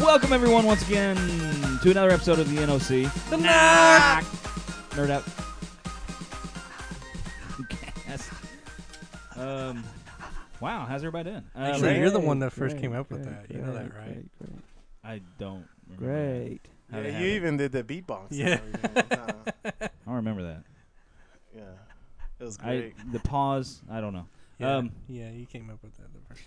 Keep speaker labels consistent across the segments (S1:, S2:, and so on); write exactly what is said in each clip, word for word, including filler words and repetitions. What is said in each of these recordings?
S1: Welcome, everyone, once again to another episode of the N O C.
S2: The Knock!
S1: Nerd out. Yes. Um, wow, how's everybody doing? Uh,
S2: Actually,
S1: Ray?
S2: you're the one that first
S3: Great,
S2: came up with
S3: great,
S2: that. You know that, right?
S3: Great, great.
S1: I don't remember
S3: Great.
S1: that. How'd it
S4: Yeah,
S1: happen?
S4: you even did the beatbox. and
S2: Yeah.
S4: everything. Nah,
S1: I don't remember that.
S4: yeah, it was
S1: I
S4: great.
S1: the pause. I don't know.
S2: Yeah,
S1: Um,
S2: yeah, you came up with that the first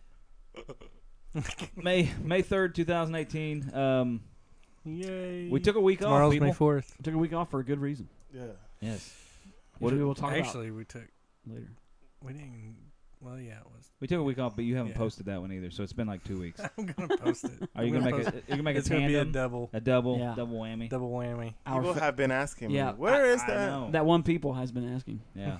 S2: time.
S1: May May third, two thousand eighteen. Um,
S2: Yay!
S1: we took a week
S2: Tomorrow's
S1: off. People.
S2: May fourth.
S3: Took a week off for a good reason.
S4: Yeah,
S1: Yes,
S3: Which we will talk
S2: Actually, we took.
S3: about later.
S2: We didn't. Well, yeah, it was.
S1: we took a week off, but you haven't
S2: Yeah.
S1: posted that one either. So it's been like two weeks.
S2: I'm gonna post it.
S1: Are you
S2: I'm
S1: gonna make
S2: post
S1: a? You gonna make
S2: It's
S1: a
S2: gonna be a
S1: tandem?
S2: double,
S1: A double,
S3: Yeah.
S1: double whammy.
S2: double whammy.
S3: Our
S4: people
S3: fa-
S4: have been asking
S3: Yeah.
S4: me, where is
S1: I
S4: that?
S1: know.
S3: that one people has been asking.
S1: Yeah.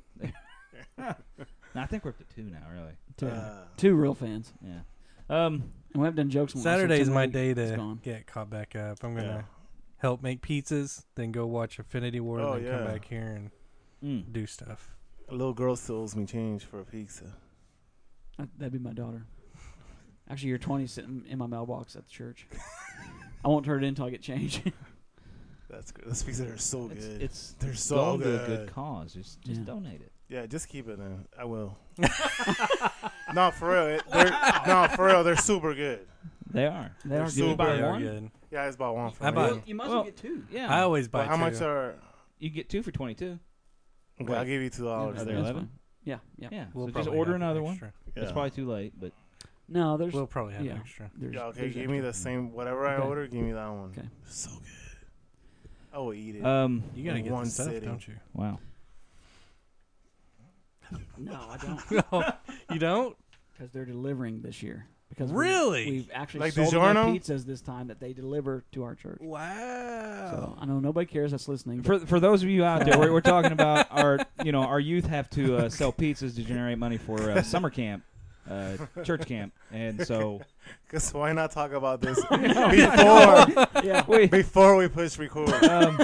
S1: No, I think we're up to two now, really.
S3: Two,
S4: Uh,
S3: two real fans.
S1: Yeah. Um.
S3: And we haven't done jokes in a while, so
S2: Saturday's my
S3: tonight
S2: day
S3: it's
S2: to
S3: gone.
S2: get caught back up. I'm gonna
S4: yeah.
S2: help make pizzas, then go watch Infinity War,
S4: Oh,
S2: and then come
S4: yeah.
S2: back here and
S1: Mm.
S2: do stuff.
S4: A little girl still owes me change for a pizza.
S3: That- That'd be my daughter. Actually, your twenty sitting in my mailbox at the church. I won't turn it in until I get changed.
S4: That's good. Those pizzas are so
S1: It's,
S4: good.
S1: it's
S4: They're so
S1: going
S4: good.
S1: to a good cause. Just just
S3: Yeah.
S1: donate it.
S4: Yeah, just keep it in. I will. No, for real. It, they're, no, for real. They're super good.
S1: They are.
S3: They are
S1: Did you
S3: good.
S1: buy
S2: They are
S1: one?
S2: good.
S4: Yeah, I just bought one for
S2: I
S4: me.
S2: bought-
S3: You must
S1: Well,
S3: get two.
S1: Yeah.
S2: I always buy
S4: Well, how
S2: two.
S4: much are?
S1: You get two for twenty-two.
S4: Okay, I'll give you two dollars.
S1: Are they
S3: That's
S1: eleven?
S3: fine. Yeah, yeah.
S1: Yeah.
S2: We'll
S1: so just
S2: probably
S1: order
S2: have
S1: another one.
S2: extra.
S4: Yeah.
S1: It's probably too late, but
S3: No, there's.
S2: We'll probably have
S3: yeah.
S2: extra.
S3: there's
S4: Yeah, okay,
S3: there's
S4: give me
S3: extra.
S4: the same whatever I
S3: Okay.
S4: order. Give me that one.
S3: Okay.
S4: So good. I will eat it.
S1: um.
S2: You gotta
S4: in
S2: get
S4: one
S2: the stuff,
S4: sitting.
S2: don't you?
S1: Wow.
S3: No, I don't.
S2: No, you don't.
S3: Because they're delivering this year. Because we-
S2: Really?
S3: we've actually
S4: Like
S3: sold enough
S4: DiGiorno?
S3: pizzas this time that they deliver to our church.
S2: Wow.
S3: So I know nobody cares that's listening.
S1: For for those of you out there, we're, we're talking about our you know our youth have to uh, sell pizzas to generate money for uh, summer camp, uh, church camp, and so
S4: Cause why not talk about this
S1: before
S4: before
S3: yeah.
S1: we
S4: before we push record?
S1: um,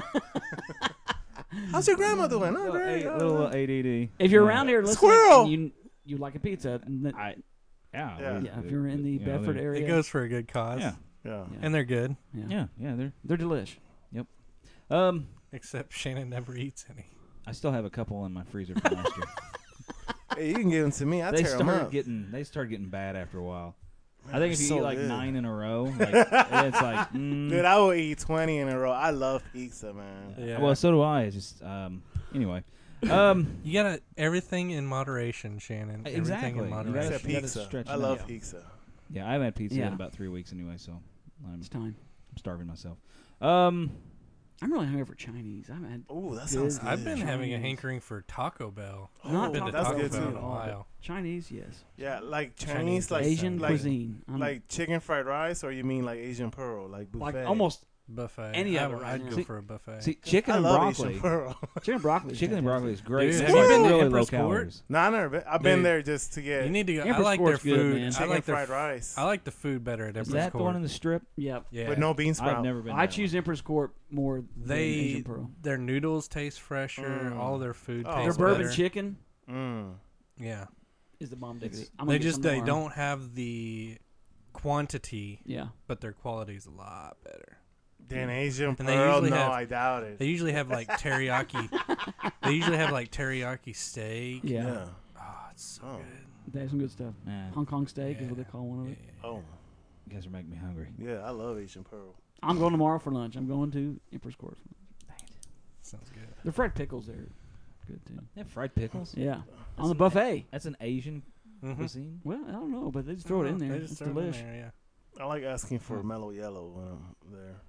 S4: How's your grandma doing? Oh,
S1: little,
S4: great.
S1: A,
S4: Oh,
S1: little A D D.
S3: If you're
S1: Yeah.
S3: around here listening,
S4: Squirrel!
S3: and you you like a pizza, and then-
S1: I yeah
S4: Yeah.
S1: we-
S3: yeah. If you're in the
S1: you know,
S3: Bedford
S1: they're-
S3: area,
S2: It goes for a good cause.
S1: Yeah,
S4: yeah.
S3: Yeah.
S2: And they're good.
S3: yeah,
S1: yeah, yeah. They're
S3: they're delish.
S1: um.
S2: Except Shannon never eats any.
S1: I still have a couple in my freezer from last year.
S4: Hey, you can give them to me. I
S1: they
S4: tear them
S1: started
S4: up.
S1: getting they started getting bad after a while.
S4: Man,
S1: I think if
S4: they're
S1: you
S4: so
S1: eat like
S4: good.
S1: nine in a row, like it's like mm,
S4: Dude, I will eat twenty in a row. I love pizza, man.
S2: Yeah.
S1: well, so do I. It's just um. Anyway, um.
S2: You gotta everything in moderation, Shannon.
S1: Exactly.
S2: Everything
S1: You
S2: in
S1: gotta-
S2: moderation.
S4: Except
S1: you gotta
S4: pizza.
S1: stretch
S4: I
S1: it
S4: love
S1: out.
S4: pizza.
S1: Yeah, I haven't had pizza in
S3: Yeah.
S1: about three weeks anyway, so I'm
S3: It's time.
S1: starving myself. Um.
S3: I'm really hungry for Chinese. I haven't had
S4: Ooh, that
S3: Good.
S4: sounds good.
S2: I've been having a
S3: Chinese.
S2: hankering for Taco Bell.
S3: Not
S4: Oh,
S2: Been to
S4: that's
S2: Taco
S4: good
S2: Bell
S4: too.
S2: in a while.
S3: Chinese. Yes,
S4: Yeah, like
S2: Chinese
S4: Chinese, like
S3: Asian
S4: like,
S3: cuisine. I'm
S4: like chicken fried rice, or you mean like Asian pearl, like buffet?
S3: like almost
S2: Buffet.
S3: Any
S2: I,
S3: of it right
S2: I'd
S3: now.
S2: go
S1: See-
S2: for a buffet.
S1: See, chicken
S4: I
S1: and
S4: love
S1: broccoli.
S4: Asian pearl.
S3: chicken broccoli. is
S1: Chicken and broccoli is great.
S2: Dude,
S1: It's
S2: have you
S1: like
S2: been to
S1: really
S2: Empress
S1: low
S2: Court?
S1: calories.
S4: No, I never been. I've been
S2: Dude,
S4: there just to get
S2: you need to go. I
S3: Empress
S2: like their
S3: Court's good,
S2: food.
S3: man.
S2: I
S4: chicken
S2: like their
S4: fried
S2: f-
S4: rice.
S2: I like the food better at
S1: Is
S2: Empress
S1: that the
S2: Court.
S1: one in the strip?
S3: Yep.
S2: yeah.
S4: With no bean sprout.
S1: I've never been.
S3: I
S1: that
S3: choose Empress Court more than
S2: They
S3: Asian Pearl.
S2: their noodles taste fresher.
S4: Mm.
S2: All their food
S4: Oh,
S3: Their
S2: tastes
S3: bourbon
S2: better.
S3: chicken
S4: Mm.
S2: Yeah,
S3: is the bomb
S1: It's-
S3: diggity. I'm
S2: they
S3: gonna get
S2: just
S3: some
S2: they
S3: tomorrow.
S2: don't have the quantity,
S3: Yeah.
S2: but their quality is a lot better.
S4: Then Asian
S2: And they
S4: pearl?
S2: usually
S4: No,
S2: have-
S4: I doubt it.
S2: They usually have like teriyaki. They usually have like teriyaki steak.
S3: Yeah.
S4: yeah.
S2: Oh, it's so
S4: Oh.
S2: good.
S3: They have some good stuff.
S1: Man,
S3: Hong Kong steak is
S2: Yeah.
S3: what they call one of
S2: Yeah,
S3: it.
S2: yeah,
S4: Oh,
S1: you guys are making me hungry.
S4: yeah. I love Asian pearl.
S3: I'm going tomorrow for lunch. I'm going to Empress Court. For lunch.
S2: yeah. Sounds good.
S3: The fried pickles there, good too.
S1: They have fried pickles.
S3: Yeah, on the buffet.
S1: That's an Asian
S2: Mhm.
S1: cuisine.
S3: Well, I don't know, but they just throw it in
S2: Uh-huh.
S3: there.
S2: They just
S3: It's
S2: throw it in
S3: delish.
S2: there, yeah.
S4: I like asking for
S1: Huh.
S4: mellow yellow when I'm there.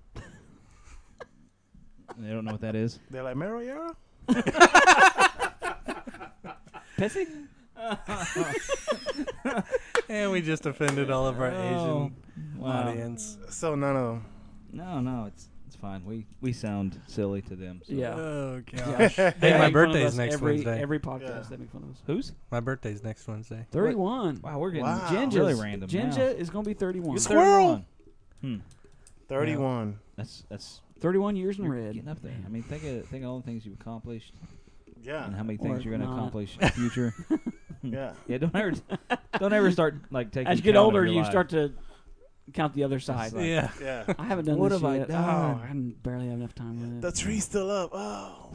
S1: They don't know what that is.
S4: They're like mellow yellow.
S3: Pepsi?
S2: And we just offended all of our Asian
S1: Oh, wow.
S2: audience.
S4: So none of them.
S1: No, no, it's it's fine. We we sound silly to them. So.
S3: Yeah.
S2: Oh
S3: Yeah.
S2: gosh.
S3: They
S2: Hey, my
S3: make fun of
S2: birthday's
S3: us
S2: next
S3: every,
S2: Wednesday.
S3: Every podcast
S4: Yeah.
S3: they make fun of us.
S1: Whose?
S2: My birthday's next Wednesday.
S3: thirty-one.
S1: Wow, we're getting
S4: Wow.
S3: Ginger's,
S1: really random
S3: Ginja
S1: now.
S3: is going to be thirty-one.
S4: You squirrel.
S1: Hmm.
S4: thirty-one.
S1: That's that's
S3: thirty-one years in
S1: you're
S3: red.
S1: getting up there. I mean, think of think of all the things you've accomplished
S4: Yeah.
S1: and how many
S3: Or
S1: things you're going to
S3: not.
S1: accomplish in the future.
S4: Yeah.
S1: Yeah, don't ever don't ever start like taking.
S3: As you get
S1: count of
S3: older,
S1: your
S3: you
S1: life.
S3: start to count the other side.
S1: like-
S2: Yeah.
S4: Yeah.
S3: I haven't done
S1: What
S3: this
S1: have I
S3: yet.
S1: done?
S3: Oh, I haven't barely have enough time with it.
S4: The tree's still up. Oh.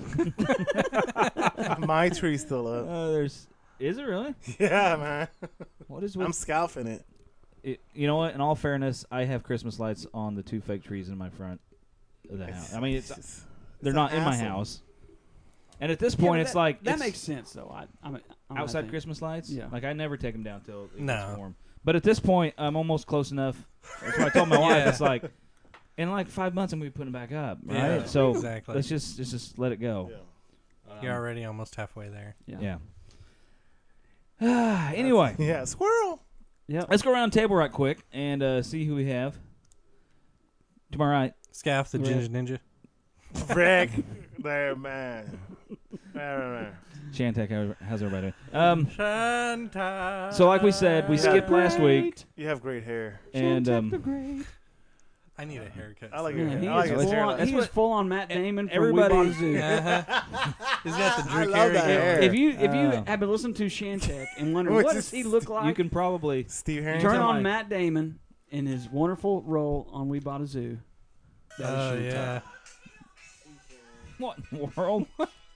S4: My tree's still up.
S1: Uh, there's. Is it really?
S4: Yeah, man.
S1: What is
S4: I'm
S1: with
S4: scalping it.
S1: it? You know what? In all fairness, I have Christmas lights on the two fake trees in my front of the house. I mean, it's
S4: just-
S1: they're
S4: it's
S1: not
S4: an
S1: in my
S4: hassle.
S1: house. And at this
S3: Yeah,
S1: point,
S3: but
S1: it's
S3: that,
S1: like
S3: that
S1: it's
S3: makes sense though. I, I'm, I'm
S1: outside Christmas lights.
S3: Yeah.
S1: Like I never take them down till it
S2: No.
S1: gets warm. But at this point, I'm almost close enough. That's what I told my wife.
S2: Yeah.
S1: It's like in like five months, I'm gonna be putting them back up. Right.
S2: Yeah,
S1: So
S2: exactly.
S1: let's just let's just let it go.
S4: Yeah.
S1: Um,
S2: You're already almost halfway there.
S3: Yeah.
S1: Yeah. anyway,
S4: Yeah, squirrel.
S3: Yep.
S1: let's go around the table right quick and uh, see who we have. To my right,
S2: Scaff the
S1: Yeah.
S2: Ginger Ninja.
S4: Rick. There, man. There, man.
S1: Shantek. how- How's everybody doing? Um,
S2: Shanta.
S1: so like we said, we
S4: Yeah.
S1: skipped last week,
S4: You have great hair.
S1: and
S3: the
S1: um,
S3: Great.
S2: I need a haircut.
S4: I like
S2: soon.
S4: your
S3: Yeah, he
S4: I like
S3: is
S4: his
S3: full
S4: hair
S3: on,
S4: like
S1: That's
S3: he is
S1: what-
S3: full on Matt Damon from
S1: everybody-
S3: We Bought a Zoo.
S2: Uh-huh. He's got the
S4: I
S2: Drew
S4: love
S2: Carey
S4: that
S2: hair.
S4: hair.
S3: If you if you
S1: Oh.
S3: have been listening to Shantek and wonder
S4: Which
S3: what
S4: is-
S3: does he look like,
S1: you can probably
S4: Steve Harrington.
S3: turn on
S1: like-
S3: Matt Damon in his wonderful role on We Bought a Zoo. That is
S2: Oh
S3: Shantek.
S2: yeah.
S1: what in the world?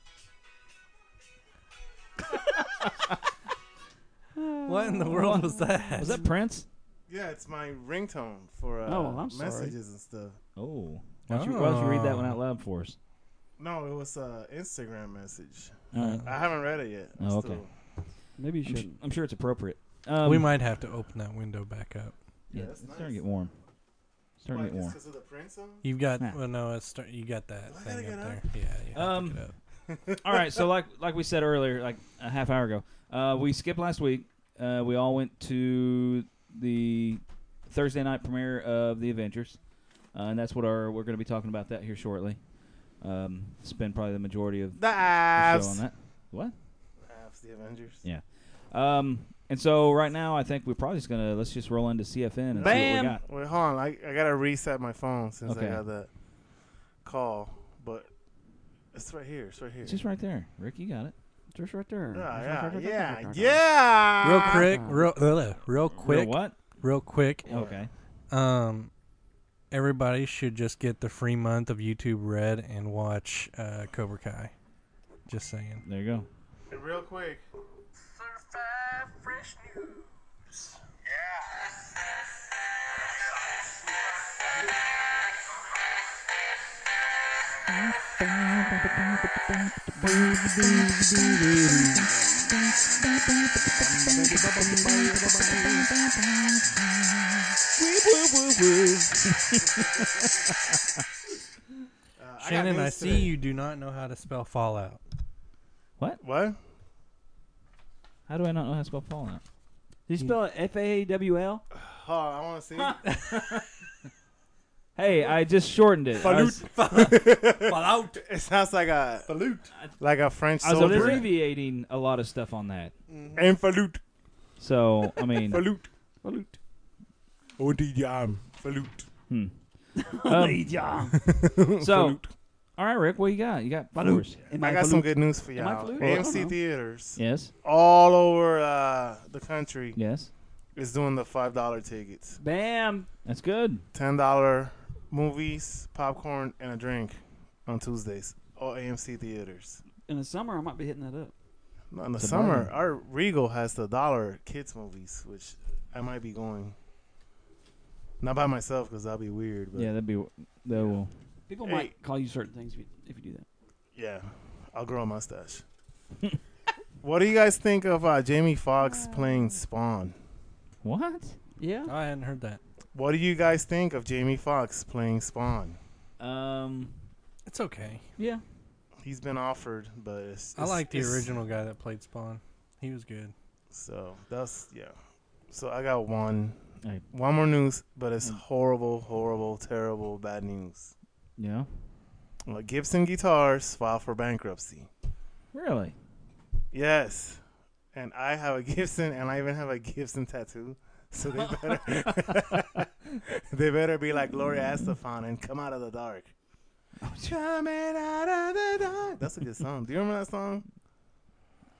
S2: What in the world was that?
S1: Was that Prince?
S4: Yeah, it's my ringtone for uh,
S3: Oh, I'm sorry.
S4: messages and stuff.
S1: Oh. Why don't, you, why don't you read that one
S2: Oh.
S1: out loud for us?
S4: No, it was an Instagram message.
S1: All right.
S4: I haven't read it yet.
S1: Oh, okay.
S4: Still-
S3: Maybe you
S1: I'm, sh-
S3: shouldn't.
S1: I'm sure it's appropriate. Um,
S2: we might have to open that window back up.
S1: Yeah,
S4: Yeah, that's
S1: it's starting to
S4: nice.
S1: get warm. Starting
S4: Why,
S1: to get
S4: just
S1: warm.
S4: 'cause of the Prince song?
S2: You've got
S1: Yeah.
S2: well, no, it's start, you got that
S4: I gotta
S2: thing
S4: get
S2: up
S4: up.
S2: there. Yeah, you have
S1: Um,
S2: to get up.
S1: All right, so like like we said earlier, like a half hour ago, uh, we skipped last week. Uh, we all went to the Thursday night premiere of The Avengers, uh, and that's what our we're going to be talking about that here shortly. Um, spend probably the majority of
S4: The
S1: the show on
S4: Avs.
S1: that. What?
S4: Avs, the Avengers.
S1: Yeah. Um, and so right now, I think we're probably just gonna let's just roll into C F N and see what
S3: Bam!
S1: we got.
S4: Wait, hold on. I, I gotta reset my phone since
S1: Okay.
S4: I got that call. But it's right here. It's right here.
S1: It's just right there, Rick. You got it.
S3: Just right there.
S4: yeah, yeah, yeah, yeah.
S2: Real quick, real, uh, real quick,
S1: Real what?
S2: real quick.
S1: Okay.
S2: Um, everybody should just get the free month of YouTube Red and watch uh, Cobra Kai. Just saying.
S1: There you go.
S4: Hey, real quick. Uh, I got
S2: Shannon, I
S4: news
S2: see
S4: today.
S2: you do not know how to spell Fallout.
S4: What?
S1: How do I not know how to spell Fallout?
S3: Did you spell it F A A W L?
S4: Oh, I want to see.
S1: Hey, I just shortened it. I was,
S2: Fallout.
S4: It sounds like a like a French
S1: I was
S4: soldier.
S1: abbreviating a lot of stuff on that.
S4: And Falut.
S1: So, I mean,
S4: Falut.
S3: Falut.
S4: Oh, the jam. Falut.
S1: hmm. Um, so, all right, Rick, what you got? You got fours.
S3: Am
S4: I got some
S3: Falut?
S4: good news for
S3: Am I
S4: y'all.
S3: Falut?
S4: A M
S3: I
S4: C
S3: don't know.
S4: theaters
S1: Yes,
S4: all over uh, the country
S1: yes.
S4: is doing the five dollar tickets.
S3: Bam.
S1: That's good.
S4: ten dollar movies, popcorn, and a drink on Tuesdays. All A M C theaters.
S3: In the summer, I might be hitting that up.
S4: No, in the
S1: It's a
S4: summer,
S1: bargain.
S4: our Regal has the dollar kids movies, which I might be going. Not by myself because that'll be weird. But
S1: Yeah, that'd be. That will.
S3: People
S4: Hey.
S3: might call you certain things if you, if you do that.
S4: yeah, I'll grow a mustache. What do you guys think of uh, Jamie Foxx playing Spawn?
S1: What?
S3: Yeah.
S2: I hadn't heard that.
S4: What do you guys think of Jamie Foxx playing Spawn?
S1: Um.
S2: It's okay.
S3: Yeah.
S4: He's been offered, but it's,
S2: I
S4: it's-
S2: like the
S4: it's-
S2: original guy that played Spawn. He was good.
S4: So that's yeah. So I got one,
S1: Hey.
S4: one more news, but it's
S1: Mm.
S4: horrible, horrible, terrible, bad news.
S1: Yeah.
S4: Well, Gibson Guitars filed for bankruptcy.
S1: Really?
S4: Yes, and I have a Gibson, and I even have a Gibson tattoo. So they better, they better be like Gloria Estefan and come out of the dark. Coming out of the dark. That's a good song. Do you remember that song?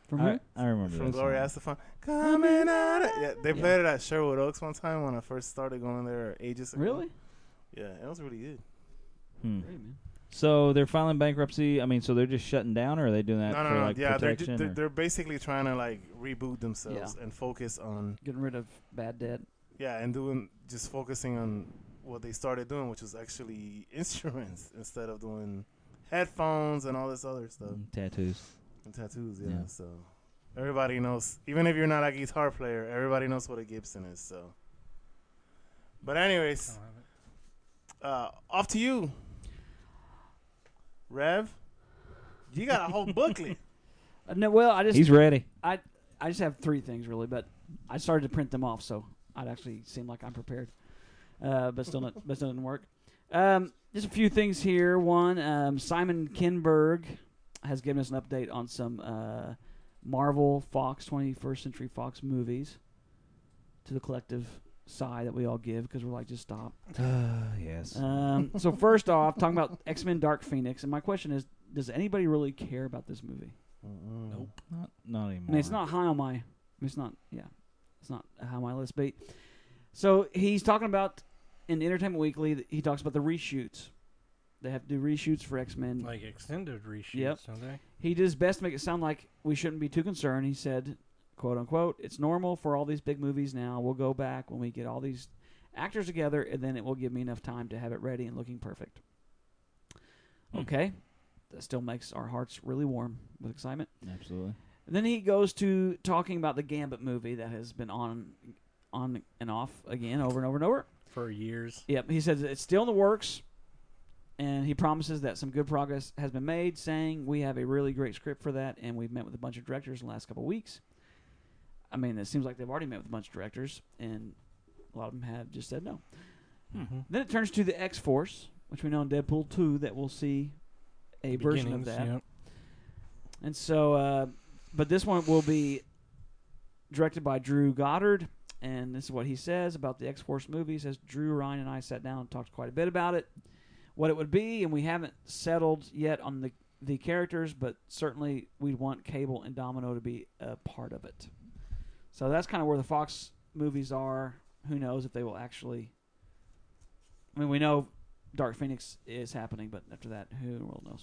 S3: From
S1: I,
S3: who?
S1: I remember
S4: From
S1: that
S4: Gloria
S1: song.
S4: Estefan. Coming out. Of, yeah, they
S3: Yeah.
S4: played it at Sherwood Oaks one time when I first started going there ages ago.
S3: Really?
S4: Yeah, it was really good.
S1: Hmm.
S3: Great, man.
S1: So they're filing bankruptcy. I mean, so they're just shutting down, or are they doing that
S4: No, no,
S1: for
S4: no.
S1: like
S4: Yeah, they're, ju-
S1: protection?
S4: they're
S1: or-
S4: they're basically trying to like reboot themselves and focus on
S3: Getting rid of bad debt.
S4: yeah, and doing just focusing on what they started doing, which was actually instruments instead of doing headphones and all this other stuff
S1: Mm, tattoos.
S4: and tattoos. Yeah,
S1: Yeah.
S4: so everybody knows, even if you're not a guitar player, everybody knows what a Gibson is. So, but anyways, uh, off to you, Rev. You got a whole booklet.
S3: Uh, no, well, I just
S1: He's ready.
S3: I I just have three things really, but I started to print them off, so I'd actually seem like I'm prepared. Uh, but still, not, but still didn't work. Um, just a few things here. One, um, Simon Kinberg has given us an update on some uh, Marvel, Fox, twenty-first Century Fox movies to the collective sigh that we all give because we're like, just stop.
S1: yes.
S3: Um, so first off, talking about X-Men Dark Phoenix, and my question is, does anybody really care about this movie?
S4: Nope.
S1: Not, not anymore.
S3: I mean, it's not high on my. I mean, it's not. Yeah, it's not high on my list. But so he's talking about in Entertainment Weekly. that He talks about the reshoots. They have to do reshoots for X Men.
S2: Like extended reshoots,
S3: Yep.
S2: don't they?
S3: He did his best to make it sound like we shouldn't be too concerned. He said, "quote unquote," it's normal for all these big movies now. We'll go back when we get all these actors together, and then it will give me enough time to have it ready and looking perfect.
S1: Hmm.
S3: Okay, that still makes our hearts really warm with excitement.
S1: Absolutely.
S3: And then he goes to talking about the Gambit movie that has been on, on and off again over and over and over.
S2: For years.
S3: Yep, he says it's still in the works, and he promises that some good progress has been made, saying we have a really great script for that, and we've met with a bunch of directors in the last couple of weeks. I mean, it seems like they've already met with a bunch of directors, and a lot of them have just said no.
S2: Mm-hmm.
S3: Then it turns to the X-Force, which we know in Deadpool two that we'll see a version of that.
S2: Yep.
S3: And so, uh, but this one will be directed by Drew Goddard, and this is what he says about the X-Force movie. He says, Drew, Ryan, and I sat down and talked quite a bit about it, what it would be, and we haven't settled yet on the, the characters, but certainly we'd want Cable and Domino to be a part of it. So that's kind of where the Fox movies are. Who knows if they will actually... I mean, we know Dark Phoenix is happening, but after that, who in the world knows?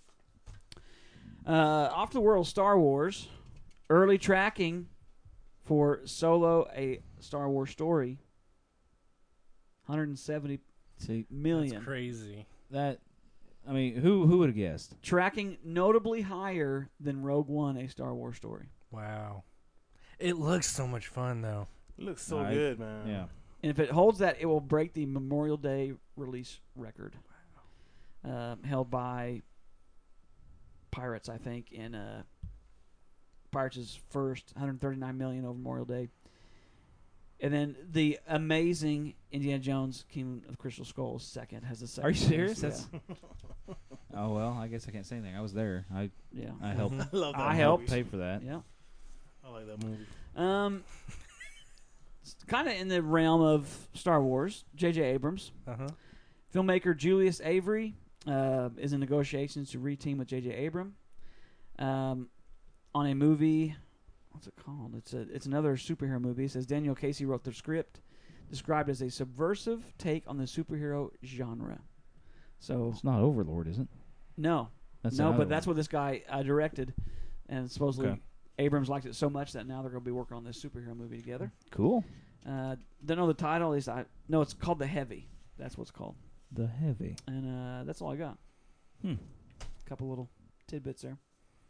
S3: Uh, off the world, Star Wars. Early tracking for Solo, a Star Wars story. one hundred seventy
S1: See,
S3: million.
S2: That's crazy.
S1: that, I mean, who who would have guessed?
S3: Tracking notably higher than Rogue One, a Star Wars story.
S2: Wow. It looks so much fun, though.
S4: It looks so
S1: I-
S4: good, man.
S1: Yeah.
S3: And if it holds that, it will break the Memorial Day release record uh, held by Pirates, I think. In uh, Pirates' first one hundred thirty-nine million over Memorial Day. And then the amazing Indiana Jones Kingdom of Crystal Skulls second has the second.
S1: Are you serious?
S3: highest.
S1: That's. Oh well, I guess I can't say anything. I was there. I
S3: Yeah.
S1: I helped.
S2: Mhm.
S4: I love that
S3: I
S4: movie.
S3: helped.
S1: Pay for that.
S3: Yeah.
S4: I like that movie.
S3: Um, kind of in the realm of Star Wars, J J Abrams.
S2: Uh-huh.
S3: Filmmaker Julius Avery uh, is in negotiations to reteam with J J Abrams um, on a movie. What's it called? It's a it's another superhero movie. It says Daniel Casey wrote the script, described as a subversive take on the superhero genre. So
S1: It's not Overlord, is it?
S3: no,
S1: That's
S3: no,
S1: another
S3: but that's
S1: one.
S3: what this guy uh, directed, and supposedly
S1: Okay.
S3: Abrams liked it so much that now they're going to be working on this superhero movie together.
S1: Cool.
S3: Uh, don't know the title. At least I no, it's called The Heavy. That's what it's called,
S1: The Heavy.
S3: and uh, that's all I got.
S1: Hmm.
S3: Couple little tidbits there.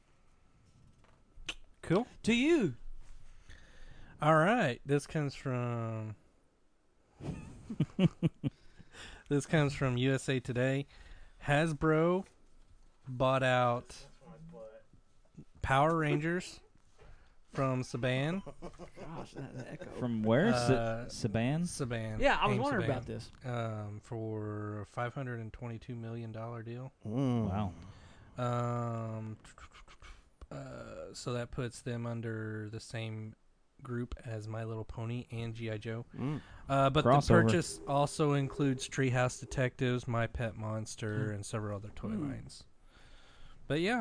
S2: Cool.
S3: To you.
S2: All right. This comes from. This comes from U S A Today. Hasbro bought out Power Rangers from Saban.
S3: Gosh, that, that echo.
S1: From where?
S2: Uh,
S1: Sa- Saban?
S2: Saban.
S3: yeah, I was
S2: AIM
S3: wondering
S2: Saban,
S3: about this.
S2: Um, for a five hundred twenty-two million dollars deal.
S4: Mm.
S1: Wow.
S2: Um, uh, so that puts them under the same group as My Little Pony and G I. Joe.
S4: Mm.
S2: Uh, but
S1: Crossover.
S2: the purchase also includes Treehouse Detectives, My Pet Monster,
S3: Hmm.
S2: and several other toy
S3: Hmm.
S2: lines. But yeah,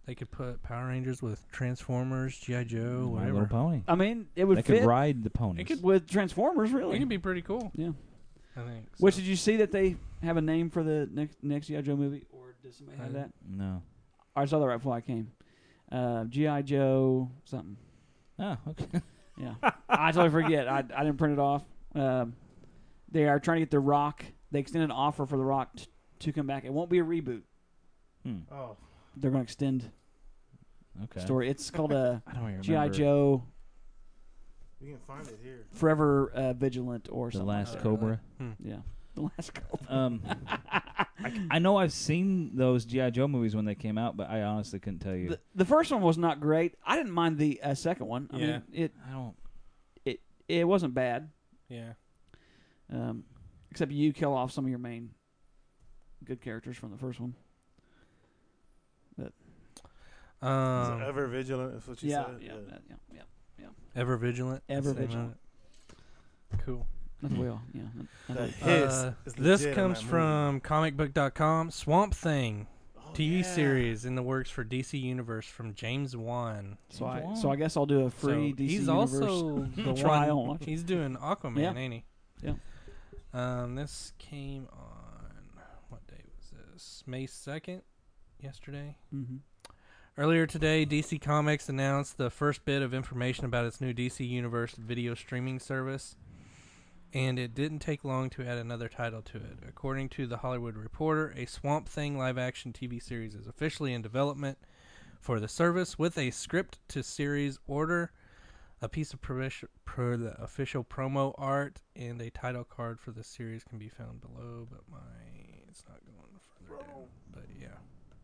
S2: They could put Power Rangers with Transformers, G I Joe,
S1: My
S2: whatever.
S1: Little Pony.
S3: I mean, it would
S1: They
S3: fit
S1: could ride the ponies.
S2: It could-
S3: with Transformers,
S2: It
S3: really.
S2: could be pretty cool.
S3: Yeah.
S2: I think.
S3: Which
S2: so.
S3: did you see that they have a name for the next next G I Joe movie, or does somebody have
S2: I-
S3: that?
S1: No.
S3: I saw that right before I came. Uh, G I Joe something.
S1: Oh, okay.
S3: Yeah, I totally forget. I, I didn't print it off. Um, they are trying to get The Rock. They extended an offer for The Rock t- to come back. It won't be a reboot.
S1: Hmm.
S4: Oh,
S3: They're going to extend
S1: Okay.
S3: the story. It's called uh,
S1: I don't even
S3: G I
S1: remember.
S3: Joe
S4: we can find it here.
S3: Forever uh, Vigilant or
S1: The
S3: something.
S1: Last
S3: like that.
S1: Cobra.
S2: Hmm.
S3: Yeah, The Last Cobra.
S1: Um, I, I know I've seen those G I Joe movies when they came out, but I honestly couldn't tell you.
S3: The, the first one was not great. I didn't mind the uh, second one. I
S2: Yeah.
S3: mean, it
S1: I don't.
S3: it wasn't bad.
S2: Yeah.
S3: Um, except you kill off some of your main good characters from the first one.
S4: Is
S2: Um,
S4: it Ever Vigilant? Is what you
S3: Yeah,
S4: said.
S3: yeah, yeah, yeah, yeah.
S2: Ever Vigilant.
S3: Ever
S2: That's the name of
S3: Vigilant.
S2: it. Cool.
S3: That's well, yeah. That,
S4: The
S3: that-
S4: hiss
S2: Uh,
S4: is
S2: this
S4: legit in
S2: comes
S4: that
S2: from comic book dot com. Swamp Thing
S4: movie. Oh,
S2: T V
S4: yeah.
S2: series in the works for D C Universe from James Wan.
S3: so I
S1: James
S3: so I
S1: Wan.
S3: guess I'll do a free
S2: So
S3: D C
S2: he's
S3: Universe.
S2: also the
S3: trial
S2: one.
S3: watch.
S2: He's doing Aquaman,
S3: Yeah.
S2: ain't he?
S3: Yeah.
S2: Um, this came on what day was this? May second, yesterday.
S3: Mm-hmm.
S2: Earlier today, D C Comics announced the first bit of information about its new D C Universe video streaming service, and it didn't take long to add another title to it. According to The Hollywood Reporter, a Swamp Thing live-action T V series is officially in development for the service, with a script to series order, a piece of provis- per the official promo art, and a title card for the series can be found below, but my it's not going further down. But yeah.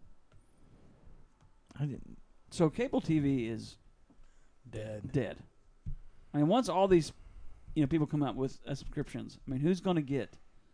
S1: I didn't.
S3: So cable T V is
S4: Dead.
S3: dead. I mean, once all these, you know, people come out with uh, subscriptions. I mean, who's going to get?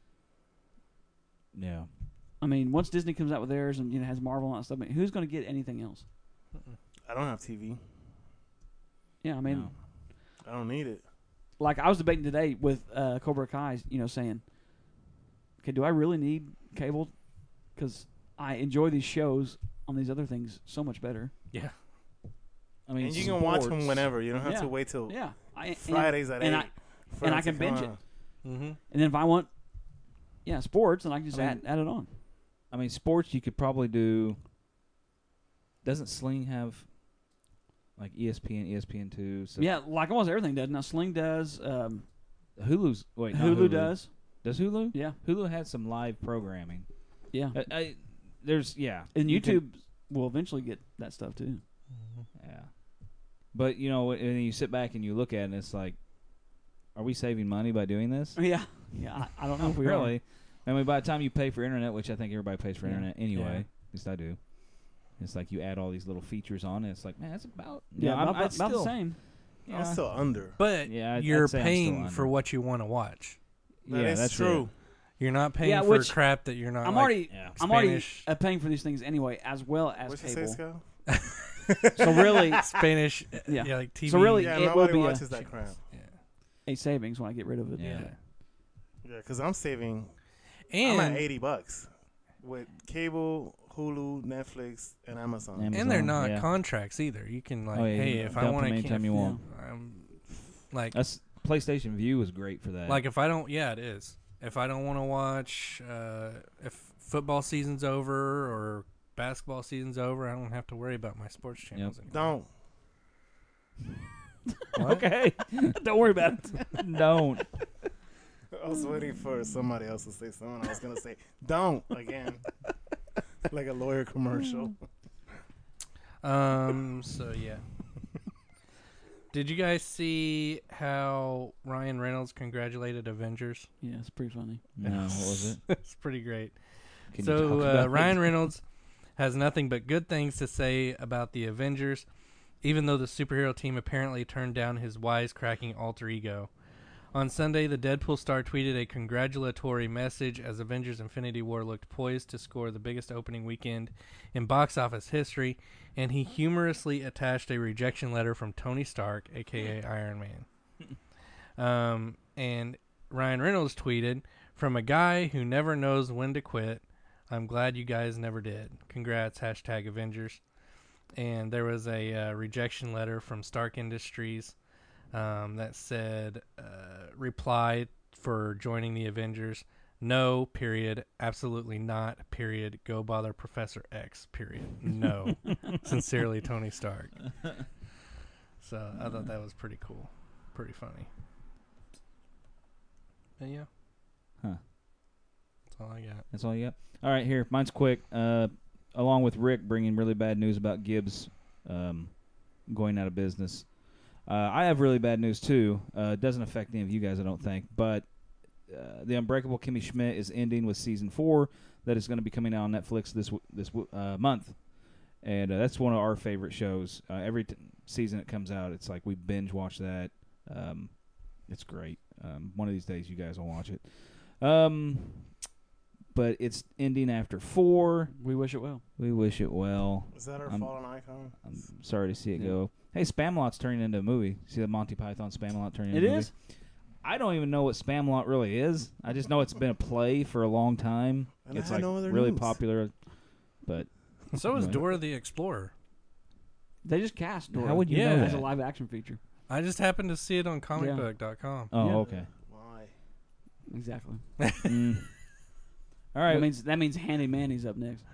S1: Yeah.
S3: I mean, once Disney comes out with theirs and you know has Marvel and all that stuff, I mean, who's going to get anything else?
S4: I don't have T V.
S3: Yeah, I mean,
S1: No.
S4: I don't need it.
S3: like I was debating today with uh, Cobra Kai, you know, saying, okay, do I really need cable? Because I enjoy these shows on these other things so much better.
S2: Yeah.
S1: I mean,
S4: And you can watch them
S1: sports-
S4: whenever. You don't have
S3: Yeah.
S4: to wait till
S3: Yeah, I, and-
S4: Fridays at
S3: and
S4: eight.
S3: I,
S4: for
S3: and
S4: it
S3: I
S4: to
S3: can binge
S4: come
S3: it.
S4: on.
S2: Mm-hmm.
S3: and then if I want, yeah, sports, and I can just
S1: I mean-
S3: add add it on.
S1: I mean, sports you could probably do. Doesn't Sling have like E S P N, E S P N two? So
S3: Yeah, like almost everything does. Now Sling does, um,
S1: Hulu's wait. not
S3: Hulu,
S1: Hulu
S3: does.
S1: Does Hulu?
S3: Yeah,
S1: Hulu had some live programming.
S3: yeah.
S1: I, I, there's yeah.
S3: And
S1: you
S3: YouTube
S1: can-
S3: will eventually get that stuff too.
S1: yeah. But you know, and you sit back and you look at it, and it's like, are we saving money by doing this?
S3: Yeah, yeah. I, I don't know if we
S1: really. I mean, by the time you pay for internet, which I think everybody pays for
S3: Yeah.
S1: internet anyway,
S2: Yeah.
S1: at least I do. It's like you add all these little features on it. It's like, man, that's about
S3: Are.
S1: you
S3: Yeah,
S1: know, I'm-
S3: about,
S1: I'd
S3: about the
S1: still-
S3: same.
S1: Yeah,
S4: I'm still under.
S2: But
S1: Yeah, I'd-
S2: you're
S1: I'd say I'm still
S2: paying
S1: under.
S2: for what you want to watch.
S4: That
S1: yeah,
S4: is
S1: that's
S4: true.
S2: You're not paying
S3: Yeah,
S2: for
S3: which-
S2: crap that you're not.
S3: I'm
S2: like,
S3: already,
S1: Yeah.
S3: I'm already
S2: Spanish.
S3: uh, paying for these things anyway, as well as
S4: What you say,
S3: cable.
S4: Scott?
S3: So really,
S2: Spanish.
S3: Yeah.
S2: Yeah, like T V.
S3: So really-
S4: Yeah,
S3: it will
S4: nobody
S3: be a-
S4: watches that crap.
S2: Yeah.
S3: a savings when I get rid of it.
S1: Yeah.
S4: Yeah, because I'm saving.
S2: And
S4: I'm at eighty bucks with cable, Hulu, Netflix, and Amazon.
S1: Amazon.
S2: and they're not
S1: yeah.
S2: contracts either. You can like,
S1: Oh, yeah, you
S2: hey,
S1: can
S2: if I
S1: dump
S2: want
S1: them
S2: to,
S1: anytime you want.
S2: I'm like,
S1: That's PlayStation View is great for that.
S2: like if I don't, yeah, it is. If I don't want to watch, uh, if football season's over or basketball season's over, I don't have to worry about my sports channels anymore.
S4: Don't.
S2: What?
S3: Okay, don't worry about it.
S1: don't.
S4: I was waiting for somebody else to say something. I was gonna say don't again, like a lawyer commercial.
S2: Um. So yeah. Did you guys see how Ryan Reynolds congratulated Avengers?
S3: Yeah, it's pretty funny.
S1: No, what was it?
S2: It's pretty great.
S1: Can you
S2: so
S1: talk
S2: uh,
S1: about
S2: Ryan
S1: it?
S2: Reynolds has nothing but good things to say about the Avengers, even though the superhero team apparently turned down his wisecracking alter ego. On Sunday, the Deadpool star tweeted a congratulatory message as Avengers Infinity War looked poised to score the biggest opening weekend in box office history, and he humorously attached a rejection letter from Tony Stark, a k a. Iron Man. um, and Ryan Reynolds tweeted, "From a guy who never knows when to quit, I'm glad you guys never did. Congrats, hashtag Avengers." and there was a uh, rejection letter from Stark Industries um, that said, uh, reply for joining the Avengers. No, period. Absolutely not, period. Go bother Professor X, period. No. Sincerely, Tony Stark. So I thought that was pretty cool. Pretty funny. And yeah.
S1: Huh.
S2: That's all I got.
S1: That's all you got? All right, here. Mine's quick. Uh, along with Rick bringing really bad news about Gibbs um, going out of business. Uh, I have really bad news, too. Uh, it doesn't affect any of you guys, I don't think. But uh, The Unbreakable Kimmy Schmidt is ending with season four. That is going to be coming out on Netflix this w- this w- uh, month. And uh, that's one of our favorite shows. Uh, every t- season it comes out, it's like we binge watch that. Um, it's great. Um, one of these days, you guys will watch it. Um, but it's ending after four.
S3: We wish it well.
S1: We wish it well.
S4: Is that our
S1: I'm-
S4: fallen icon?
S1: I'm sorry to see it
S3: Yeah.
S1: go. Hey, Spamalot's turning into a movie. See the Monty Python Spamalot turning
S3: It
S1: into a movie?
S3: is?
S1: I don't even know what Spamalot really is. I just know it's been a play for a long time.
S4: And I
S1: it's
S4: had
S1: like
S4: no other
S1: really
S4: news.
S1: popular. But
S2: So is
S1: Right.
S2: Dora the Explorer.
S3: They just cast Dora.
S1: how would you
S2: Yeah.
S1: know
S3: as a
S1: that?
S3: live action feature.
S2: I just happened to see it on comic book dot com.
S1: Oh,
S3: Yeah.
S1: okay.
S4: Why?
S3: Exactly.
S1: Mm. All right.
S3: That means that means Handy Manny's up next.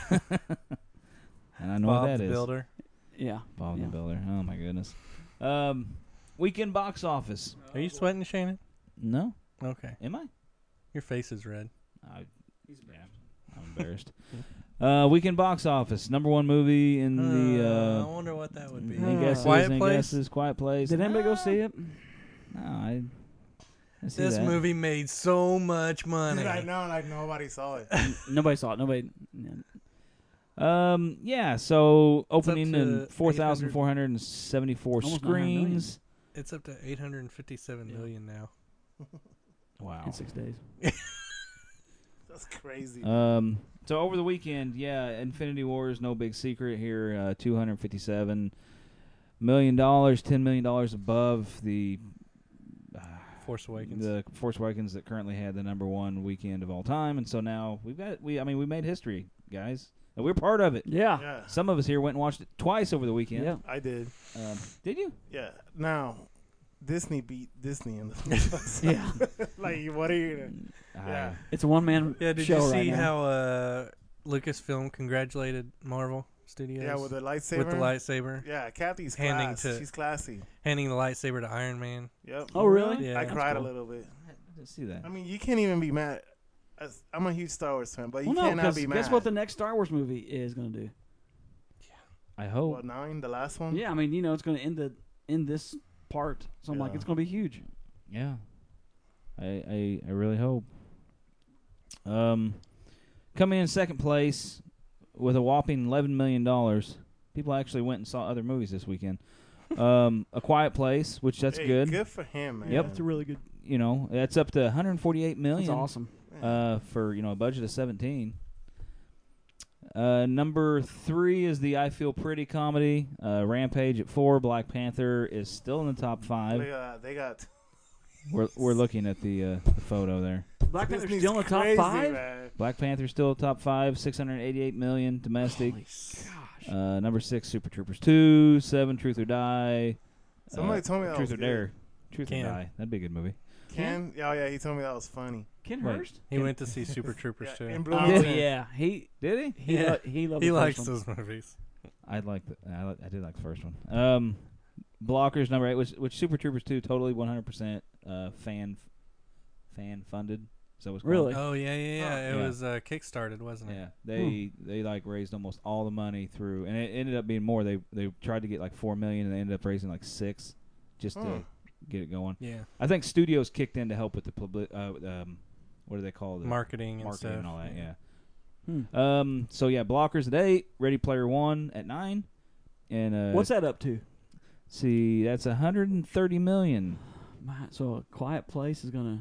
S1: And I know
S2: Bob
S1: what that
S2: the
S1: is.
S2: Builder.
S3: Yeah.
S1: Bob
S3: Yeah.
S1: the Builder. Oh, my goodness. Um, weekend box office.
S2: Are you sweating, Shannon?
S1: No?
S2: Okay.
S1: Am I?
S2: Your face is red.
S1: I yeah, I'm embarrassed. uh, weekend box office. Number one movie in the.
S2: I
S1: Uh,
S2: wonder what that would be.
S1: any
S3: Uh,
S1: guesses?
S2: Quiet
S1: any
S2: Place?
S1: guesses? Quiet Place.
S3: Did anybody go
S1: Ah,
S3: see it?
S1: No, I. I see
S2: This
S1: that.
S2: movie made so much money.
S4: Dude, I know, like nobody saw it.
S3: Nobody saw it. Nobody. Yeah.
S1: Um. Yeah. So opening
S2: to
S1: in four thousand four hundred and seventy-four
S3: Almost nine hundred million.
S1: screens.
S2: It's up to eight hundred fifty-seven
S3: Yeah.
S2: million now.
S1: Wow.
S3: In six days.
S4: That's crazy.
S1: Um. So over the weekend, yeah, Infinity War is no big secret here. Uh, two hundred fifty-seven million dollars, ten million dollars above the. Uh,
S2: Force Awakens.
S1: The Force Awakens that currently had the number one weekend of all time, and so now we've got we. I mean, we made history, guys. And we're part of it.
S3: Yeah.
S4: yeah,
S1: Some of us here went and watched it twice over the weekend.
S3: Yeah.
S4: I did.
S1: Um, did you?
S4: Yeah. Now, Disney beat Disney in the
S3: Yeah.
S4: Like, what are you gonna?
S1: Ah,
S4: Yeah.
S3: It's a one man
S2: yeah, did
S3: show
S2: you
S3: right
S2: see
S3: now.
S2: how uh, Lucasfilm congratulated Marvel Studios?
S4: Yeah, with the lightsaber.
S2: With the lightsaber.
S4: Yeah, Kathy's
S2: Handing
S4: class.
S2: to-
S4: She's classy.
S2: Handing the lightsaber to Iron Man.
S4: Yep.
S3: Oh, really?
S2: Yeah.
S4: I
S2: That's
S4: cried
S1: cool.
S4: a little bit.
S1: I didn't see that.
S4: I mean, you can't even be mad. As- I'm a huge Star Wars fan, but you
S3: Well, no,
S4: cannot
S3: 'cause
S4: be mad.
S3: guess what the next Star Wars movie is going to do?
S1: I hope.
S4: What, nine? The last one?
S3: Yeah, I mean, you know, it's going to end the in this part. So I'm like,
S4: Yeah.
S3: it's going to be huge.
S1: Yeah. I, I I really hope. Um, coming in second place with a whopping eleven million dollars. People actually went and saw other movies this weekend. um, A Quiet Place, which that's
S4: Hey,
S1: good.
S4: Good for him, man.
S1: Yep.
S3: It's a really good.
S1: You know, that's up to one hundred forty-eight million.
S3: That's awesome.
S1: Uh, for you know a budget of seventeen. Uh, number three is the I Feel Pretty comedy. Uh, Rampage at four. Black Panther is still in the top five.
S4: They got, they got
S1: We're we're looking at the, uh, the photo there.
S3: Black Panther's
S4: Disney's
S3: still in the top
S4: crazy,
S3: five?
S4: man.
S1: Black Panther still top five. Six hundred eighty-eight million domestic.
S3: Holy gosh.
S1: Uh, number six, Super Troopers two. Seven, Truth or Die.
S4: Somebody
S1: uh,
S4: told me that
S1: Truth
S4: was
S1: or Dare. Truth
S2: Ken.
S1: or Die. That'd be a good movie.
S4: Ken? Oh, yeah, he told me that was funny.
S3: Ken
S1: Wait.
S3: Hurst?
S2: He went to see Super Troopers
S4: Yeah,
S2: too.
S4: in
S3: Oh,
S4: Bloomington.
S3: yeah. He
S1: Did he?
S3: he,
S2: Yeah.
S3: lo- he, loved
S2: He
S3: the
S2: likes
S3: first one.
S2: those movies.
S1: I like the, I, li- I did like the first one. Um, Blockers number eight, which which Super Troopers two totally one hundred percent uh fan fan funded. Is that what's called?
S3: Really?
S2: Oh yeah, yeah, yeah. It
S1: Yeah.
S2: was uh, kickstarted, wasn't it?
S1: Yeah, they they like raised almost all the money through, and it ended up being more. They they tried to get like four million, and they ended up raising like six, just
S4: Hmm.
S1: to get it going.
S2: Yeah.
S1: I think studios kicked in to help with the public. Uh, um, what do they call it?
S2: Marketing and
S1: marketing
S2: stuff.
S1: and all that. Yeah.
S3: Hmm.
S1: Um. So yeah, Blockers at eight, Ready Player One at nine, and uh,
S3: What's that up to?
S1: see, that's one hundred and thirty million.
S3: My, so a Quiet Place is going to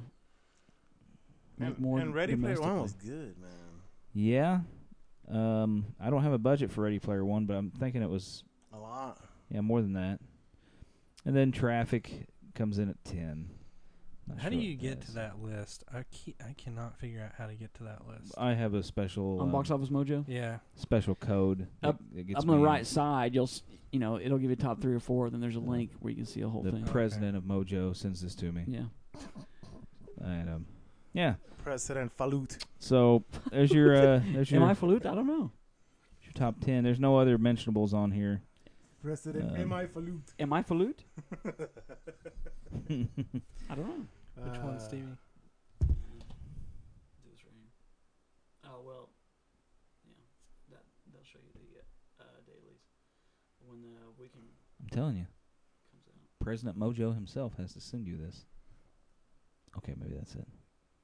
S3: make
S4: And,
S3: more
S4: and Ready Player One was
S3: domestically.
S4: good, man.
S1: Yeah. Um. I don't have a budget for Ready Player One, but I'm thinking it was
S4: A lot.
S1: yeah more than that. And then Traffic comes in at ten. Not
S2: How
S1: sure
S2: do you
S1: what
S2: get
S1: is.
S2: to that list? I ke- I cannot figure out how to get to that list.
S1: I have a special
S3: On
S1: uh,
S3: Box Office Mojo.
S2: Yeah.
S1: special code. that-
S3: Up-
S1: that gets
S3: Up on the
S1: me
S3: right side, you'll s- you know it'll give you top three or four. Then there's a link where you can see a whole
S1: The
S3: thing.
S1: president of Mojo sends this to me,
S3: Yeah.
S1: and um, yeah.
S4: President Falut.
S1: So there's your uh, there's your,
S3: Am I falut? I don't know.
S1: your top ten. There's no other mentionables on here.
S4: President
S1: Um,
S4: M I Falut.
S3: Am I falut? I don't know.
S2: Which one, Stevie?
S3: Oh well, yeah. That they'll show you the uh, dailies when the weekend
S1: I'm telling you,
S3: comes out.
S1: President Mojo himself has to send you this. Okay, maybe that's it.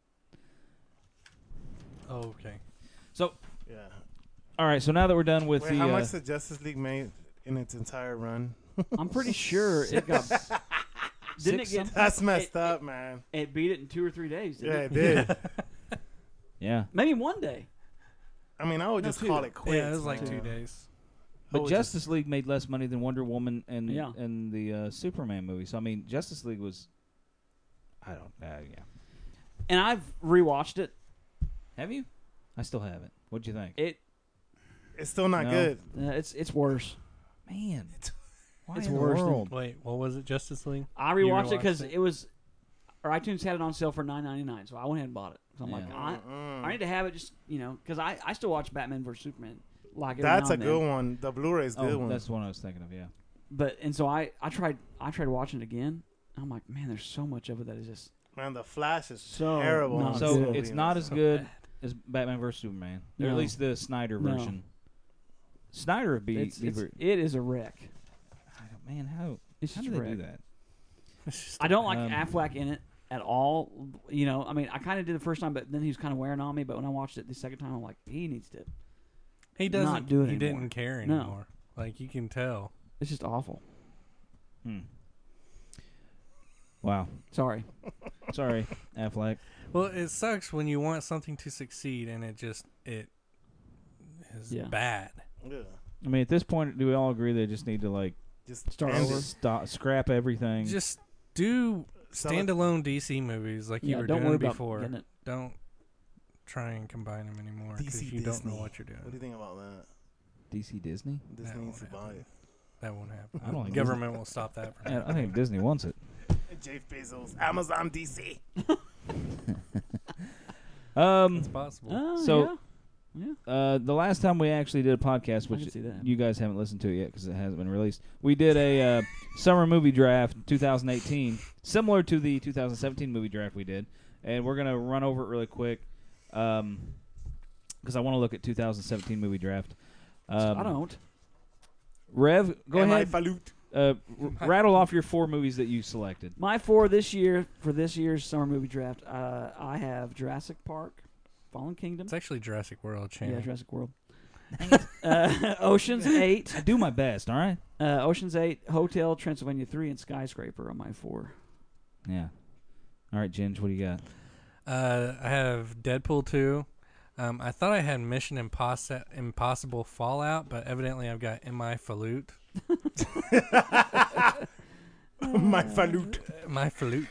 S2: Oh, okay.
S1: So,
S4: Yeah.
S1: all right. So now that we're done with
S4: Wait,
S1: the,
S4: how
S1: uh,
S4: much the Justice League made in its entire run?
S3: I'm pretty sure it got. Didn't it
S1: Six
S3: get?
S1: something?
S4: That's messed
S3: it,
S4: up, man.
S3: It, it beat it in two or three days. Didn't
S4: Yeah,
S3: it?
S4: it did.
S1: yeah,
S3: Maybe one day.
S4: I mean, I would
S3: No,
S4: just
S3: two.
S4: call it quits.
S2: yeah, it was like
S4: man.
S2: two days.
S4: I
S1: but
S4: would
S1: Justice League made less money than Wonder Woman and
S3: Yeah.
S1: and the uh, Superman movie. So I mean, Justice League was, I don't, uh, yeah.
S3: And I've rewatched it.
S1: Have you? I still haven't. What'd you think?
S3: It
S4: It's still not
S1: No.
S4: good.
S3: uh, it's it's worse.
S1: Man, why
S3: it's
S1: in the
S3: worse than-
S1: world?
S2: Wait, what was it? Justice League?
S3: I
S2: You
S3: rewatched it
S2: rewatched
S3: because
S2: it?
S3: it was, or iTunes had it on sale for nine ninety nine. So I went ahead and bought it. So I'm like,
S1: Yeah.
S3: I,
S4: Mm-mm.
S3: I need to have it just you know because I, I still watch Batman versus Superman. Like every
S4: That's
S3: now
S4: a
S3: and
S4: good
S3: then.
S4: one. The Blu-ray's good
S1: Oh,
S4: one.
S1: that's the one I was thinking of. Yeah.
S3: But and so I I tried I tried watching it again. I'm like, man, there's so much of it that is just
S4: Man, the Flash is
S3: So
S4: terrible.
S3: not
S4: in
S1: So
S4: this movie.
S1: it's not as
S2: So
S1: good
S2: bad.
S1: as Batman versus Superman, or
S3: No.
S1: at least the Snyder
S3: No.
S1: version. Snyder would be.
S3: it's,
S1: be
S3: it's
S1: ver-
S3: it is a wreck.
S1: I don't- man, how
S3: It's
S1: how
S3: just
S1: do
S3: a
S1: they
S3: wreck.
S1: do that?
S2: It's just
S3: I don't like
S1: Um,
S3: Affleck in it at all. You know, I mean, I kind of did the first time, but then he was kind of wearing on me. But when I watched it the second time, I'm like, he needs to.
S2: He doesn't
S3: not do it
S2: He
S3: anymore.
S2: didn't care
S3: No.
S2: anymore. Like you can tell.
S3: It's just awful.
S1: Hmm. Wow.
S3: Sorry.
S1: Sorry, Affleck.
S2: Well, it sucks when you want something to succeed and it just it is
S3: Yeah.
S2: bad.
S4: Yeah.
S1: I mean, at this point, do we all agree they just need to like
S4: Just
S3: Start
S4: end
S3: over.
S4: it.
S1: stop, scrap everything?
S2: Just do
S4: Sell it.
S2: standalone D C movies like you
S3: Yeah,
S2: were
S3: don't
S2: doing
S3: worry about
S2: before.
S3: getting it.
S2: Don't try and combine them anymore
S4: D
S2: because
S4: C
S2: you don't know
S4: Disney.
S2: what you're
S4: What do you
S2: doing.
S4: think about that?
S1: D C Disney?
S4: Disney
S2: won't
S4: needs to buy
S2: happen.
S4: it.
S2: That won't happen.
S1: I don't
S2: the
S1: think
S2: government will stop that from
S1: I, I
S2: happening.
S1: think Disney wants it.
S4: Jeff Bezos, Amazon D C.
S1: Um.
S2: It's possible.
S3: Oh,
S1: So-
S3: yeah.
S1: Uh, the last time we actually did a podcast,
S3: I can
S1: which
S3: see that.
S1: you guys haven't listened to it yet because it hasn't been released, we did a uh, summer movie draft twenty eighteen, similar to the two thousand seventeen movie draft we did, and we're gonna run over it really quick because I want to look at two thousand seventeen movie draft. Um,
S3: I don't.
S1: Rev, go
S4: M I
S1: ahead.
S4: Falut.
S1: Uh, r- rattle off your four movies that you selected.
S3: My four this year for this year's summer movie draft. Uh, I have Jurassic Park, Fallen Kingdom.
S2: It's actually Jurassic World
S3: Yeah,
S2: channel.
S3: Jurassic World. uh, Ocean's Eight.
S1: I do my best. All right.
S3: Uh, Ocean's Eight, Hotel Transylvania Three, and Skyscraper are my four.
S1: Yeah. All right, Ginge, what do you got?
S2: Uh, I have Deadpool two. Um, I thought I had Mission Imposs- Impossible Fallout, but evidently I've got M I Falut.
S4: My Falut.
S2: My Falut.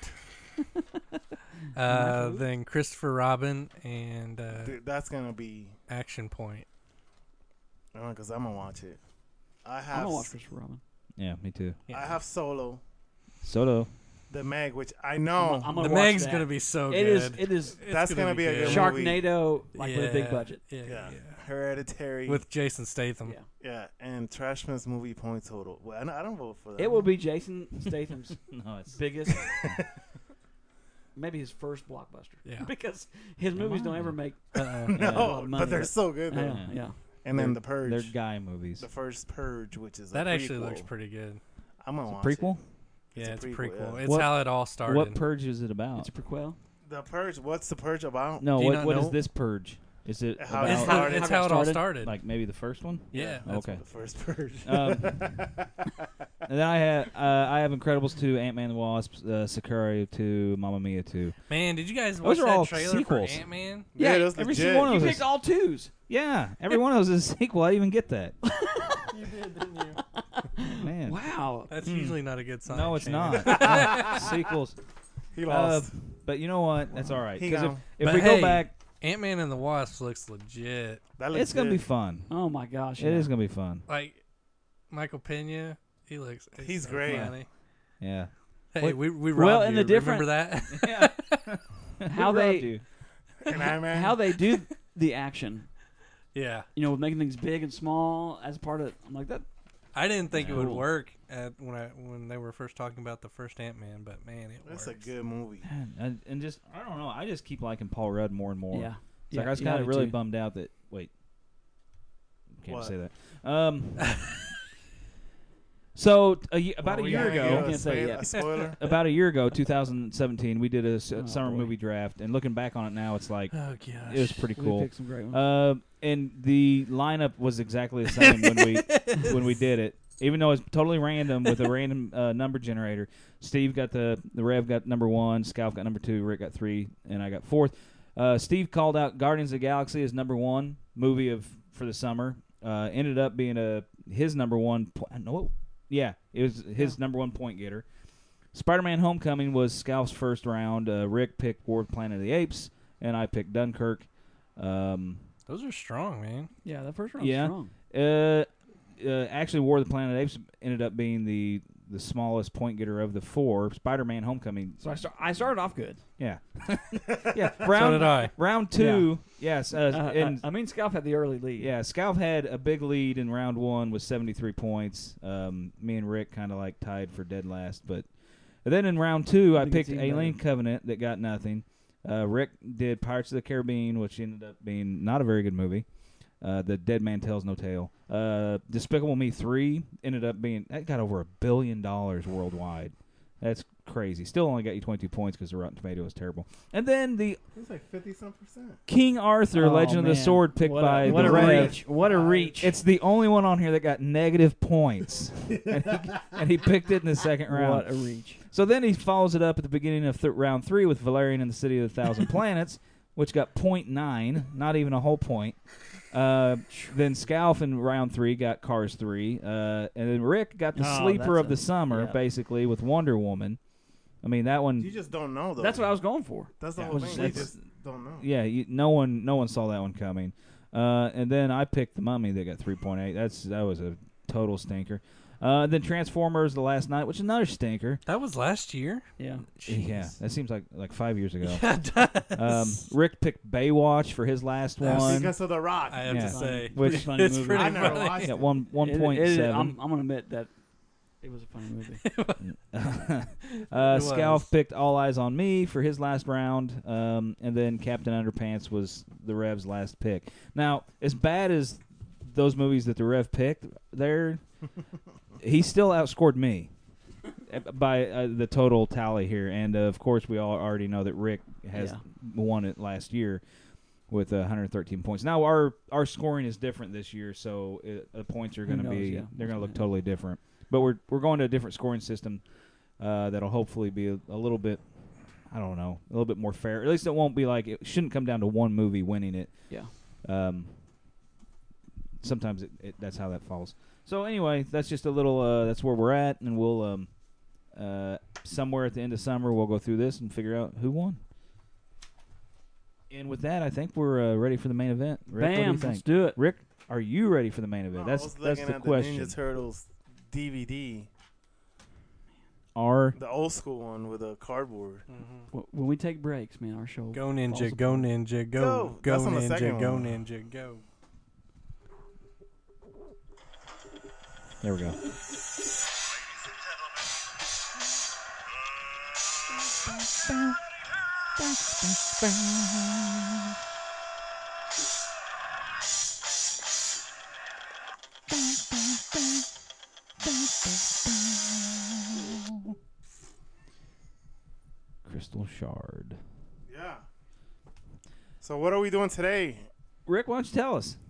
S2: Uh, then Christopher Robin and uh,
S4: Dude, that's gonna be.
S2: Action Point.
S4: Because I'm gonna watch it. I
S3: I'm
S4: have.
S3: gonna watch Christopher Robin.
S1: Yeah, me too.
S4: I have Solo,
S1: Solo.
S4: The Meg, which I know.
S3: I'm, I'm gonna
S2: The
S3: watch
S2: Meg's
S3: that.
S2: gonna be so
S3: It
S2: good.
S3: is. It is
S2: It's
S4: That's gonna be a
S2: good.
S4: good
S3: Sharknado, like with a big
S2: Yeah,
S3: budget.
S2: Yeah,
S4: Yeah.
S2: yeah.
S4: Hereditary.
S2: With Jason Statham.
S3: Yeah.
S4: yeah, and Trashman's movie point total. Well, I don't, I don't vote for that.
S3: It will be Jason Statham's
S1: No, it's
S3: biggest, maybe his first blockbuster.
S2: Yeah.
S3: because his
S1: Come
S3: movies
S1: on.
S3: don't ever make.
S2: Uh-uh.
S1: Yeah.
S3: a lot
S4: No,
S3: of money,
S4: but they're
S3: but-
S4: so good. Though.
S3: Yeah,
S1: Yeah.
S3: yeah.
S4: And then the Purge.
S1: they're guy movies.
S4: The first Purge, which is
S2: That
S4: a
S2: actually
S4: prequel.
S2: looks pretty good.
S4: I'm gonna
S1: It's a
S4: watch
S1: prequel?
S4: It.
S2: Yeah,
S4: It's
S2: it's
S4: a
S2: a
S4: prequel,
S2: prequel.
S4: yeah.
S2: It's
S1: What-
S2: how it all started.
S1: What purge is it about?
S3: It's a prequel.
S4: The Purge. What's the Purge about?
S1: No,
S2: Do you
S1: what
S2: not
S1: what is
S2: know?
S1: this purge? Is it
S4: How
S1: about,
S2: it's
S4: it
S2: how,
S4: started.
S2: it's
S3: How it
S2: how it all
S3: started.
S2: started.
S1: like maybe the first one?
S2: yeah. that's
S1: Okay.
S4: The first Purge.
S1: Um, And then I have uh, I have Incredibles two, Ant Man and the Wasp, uh, Sicario two, Mamma Mia two.
S2: Man, did you guys
S1: Those
S2: watch
S1: are
S2: that
S1: all
S2: trailer
S1: sequels.
S2: for Ant Man?
S4: yeah, it was
S1: every
S4: legit.
S1: single one
S3: You
S1: of those.
S3: picked all twos.
S1: Yeah, every one of those is a sequel. I didn't even get that.
S2: You did, didn't you?
S1: Man,
S3: Wow.
S2: That's
S1: Hmm.
S2: usually not a good sign.
S1: no, it's
S2: Shane.
S1: not. No, sequels.
S4: He
S1: Uh,
S4: lost.
S1: but you know what? That's all right.
S4: He
S1: Because if,
S4: gone.
S1: if
S2: But
S1: we
S2: hey,
S1: go back,
S2: Ant-Man and the Wasp looks legit.
S4: That looks
S1: it's gonna be
S4: good.
S1: fun.
S3: Oh my gosh,
S1: It
S3: yeah.
S1: is gonna be fun.
S2: Like Michael Pena, he looks.
S4: He's
S2: so
S4: great.
S2: funny.
S1: Yeah.
S2: Hey,
S1: What-
S2: we we
S3: Well,
S2: robbed
S3: and
S2: you.
S3: the different-
S2: Remember that?
S1: Yeah.
S3: How
S1: Who
S3: they-
S1: robbed you?
S4: And Iron Man.
S3: How they do the action,
S2: yeah.
S3: you know, with making things big and small as part of. I'm like that.
S2: I didn't think it would
S3: Cool.
S2: work at when I when they were first talking about the first Ant-Man, but man, it
S4: That's
S2: works.
S4: a good movie.
S1: Man, and, and just I don't know. I just keep liking Paul Rudd more and more.
S3: Yeah.
S1: It's like
S3: Yeah,
S1: I was
S3: yeah, I
S1: kind of
S3: do
S1: really
S3: too.
S1: bummed out that wait, can't
S4: What?
S1: say that. Um, so a, ye- about
S4: Well,
S1: a
S4: we
S1: year
S4: gotta
S1: ago,
S4: give a
S3: Can't say it
S4: spoil-
S3: yet.
S4: A spoiler.
S1: about a year ago, two thousand seventeen, we did a s-
S3: Oh,
S1: summer
S3: boy.
S1: movie draft, and looking back on it now, it's like
S2: Oh gosh.
S1: it was pretty
S3: We
S1: cool.
S3: picked some great ones.
S1: Uh, and the lineup was exactly the same when we when we did it, even though it's totally random with a random uh, number generator. Steve got the the Rev got number one, Scalf got number two, Rick got three, and I got fourth. Uh, Steve called out Guardians of the Galaxy as number one movie of for the summer. Uh, ended up being a his number one. Po- no, yeah, it was his number one point getter. Spider-Man: Homecoming was Scalf's first round. Uh, Rick picked War of the Planet of the Apes, and I picked Dunkirk. Um,
S2: Those are strong, man.
S3: yeah, that first round
S1: yeah.
S3: was strong.
S1: uh, uh, actually, War of the Planet of the Apes ended up being the the smallest point getter of the four. Spider-Man: Homecoming,
S3: So I, start, I started off good.
S1: yeah, yeah.
S2: So
S1: Round
S2: did I.
S1: round two, yes, uh,
S3: Uh,
S1: and
S3: I, I mean, Scalp had the early lead.
S1: yeah, Scalp had a big lead in round one with seventy-three points. Um, me and Rick kind of like tied for dead last, but then in round two,
S3: I
S1: I
S3: think it's
S1: picked
S3: even
S1: Alien
S3: better.
S1: Covenant that got nothing. Uh, Rick did Pirates of the Caribbean, which ended up being not a very good movie. Uh, the Dead Man Tells No Tale. Uh, Despicable Me three ended up being that got over a billion dollars worldwide. That's crazy. Still only got you twenty-two points because the Rotten Tomato was terrible. And then the
S4: It's like fifty some percent.
S1: King Arthur:
S3: Oh,
S1: Legend of the
S3: man.
S1: Sword picked
S3: What
S1: by
S3: a, what
S1: the
S3: a
S1: Rev.
S3: reach! What a reach!
S1: It's the only one on here that got negative points, and, he, and he picked it in the second round.
S3: what a reach!
S1: So then he follows it up at the beginning of th- round three with Valerian and the City of the Thousand Planets, which got point nine, not even a whole point. Uh, then Scalf in round three got Cars three, uh, and then Rick got the
S3: Oh,
S1: sleeper
S3: that's
S1: of the
S3: a-
S1: summer,
S3: yeah.
S1: basically with Wonder Woman. I mean that one.
S4: You just don't know though.
S3: That's what I was going for.
S4: That's the
S1: Yeah,
S4: whole
S1: was-
S4: thing. You
S1: that's-
S4: just don't know.
S1: Yeah, you, no one, no one saw that one coming. Uh, and then I picked the Mummy that got three point eight. That's that was a total stinker. Uh, then Transformers: The Last Night, which is another stinker.
S2: That was last year.
S3: Yeah.
S1: Yeah, that seems like like five years ago.
S2: Yeah, it does.
S1: Um, Rick picked Baywatch for his last
S4: That's
S1: one.
S4: because of the Rock.
S2: I have
S1: Yeah.
S2: to say,
S1: Which-
S3: Pretty funny
S2: it's
S3: movie.
S2: pretty
S4: I never
S2: funny.
S4: watched
S1: Yeah, one one
S3: It-
S1: point
S3: it is-
S1: seven.
S3: I'm, I'm gonna admit that it was a funny movie.
S1: uh,
S2: It was.
S1: Scalf picked All Eyes on Me for his last round, um, and then Captain Underpants was the Rev's last pick. Now, as bad as those movies that the Rev picked, they're he still outscored me by uh, the total tally here, and uh, of course we all already know that Rick has
S3: Yeah.
S1: won it last year with uh, one hundred thirteen points. Now our our scoring is different this year, so uh, the points are
S3: Who
S1: going to
S3: knows,
S1: be
S3: yeah.
S1: they're going to look
S3: Yeah.
S1: totally different. But we're we're going to a different scoring system uh, that'll hopefully be a, a little bit, I don't know, a little bit more fair. At least it won't be like it shouldn't come down to one movie winning it.
S3: Yeah.
S1: Um, sometimes it, it, that's how that falls. So anyway, that's just a little. Uh, that's where we're at, and we'll um, uh, somewhere at the end of summer we'll go through this and figure out who won. And with that, I think we're uh, ready for the main event. Rick, what do you
S3: Bam!
S1: think?
S3: Let's do it.
S1: Rick, are you ready for the main event?
S4: No,
S1: that's
S4: I was
S1: that's
S4: looking
S1: the
S4: at
S1: question.
S4: The Ninja Turtles D V D,
S1: Are
S4: the old school one with a cardboard.
S2: Mhm.
S3: W- When we take breaks, man, our show.
S2: Go
S3: falls
S2: ninja, go
S3: apart.
S2: ninja, go,
S4: Go.
S2: go
S4: That's on the
S2: ninja,
S4: second
S2: go
S4: one.
S2: ninja, go.
S1: there we go. Crystal Shard.
S4: Yeah. So what are we doing today?
S1: Rick, why don't you tell us?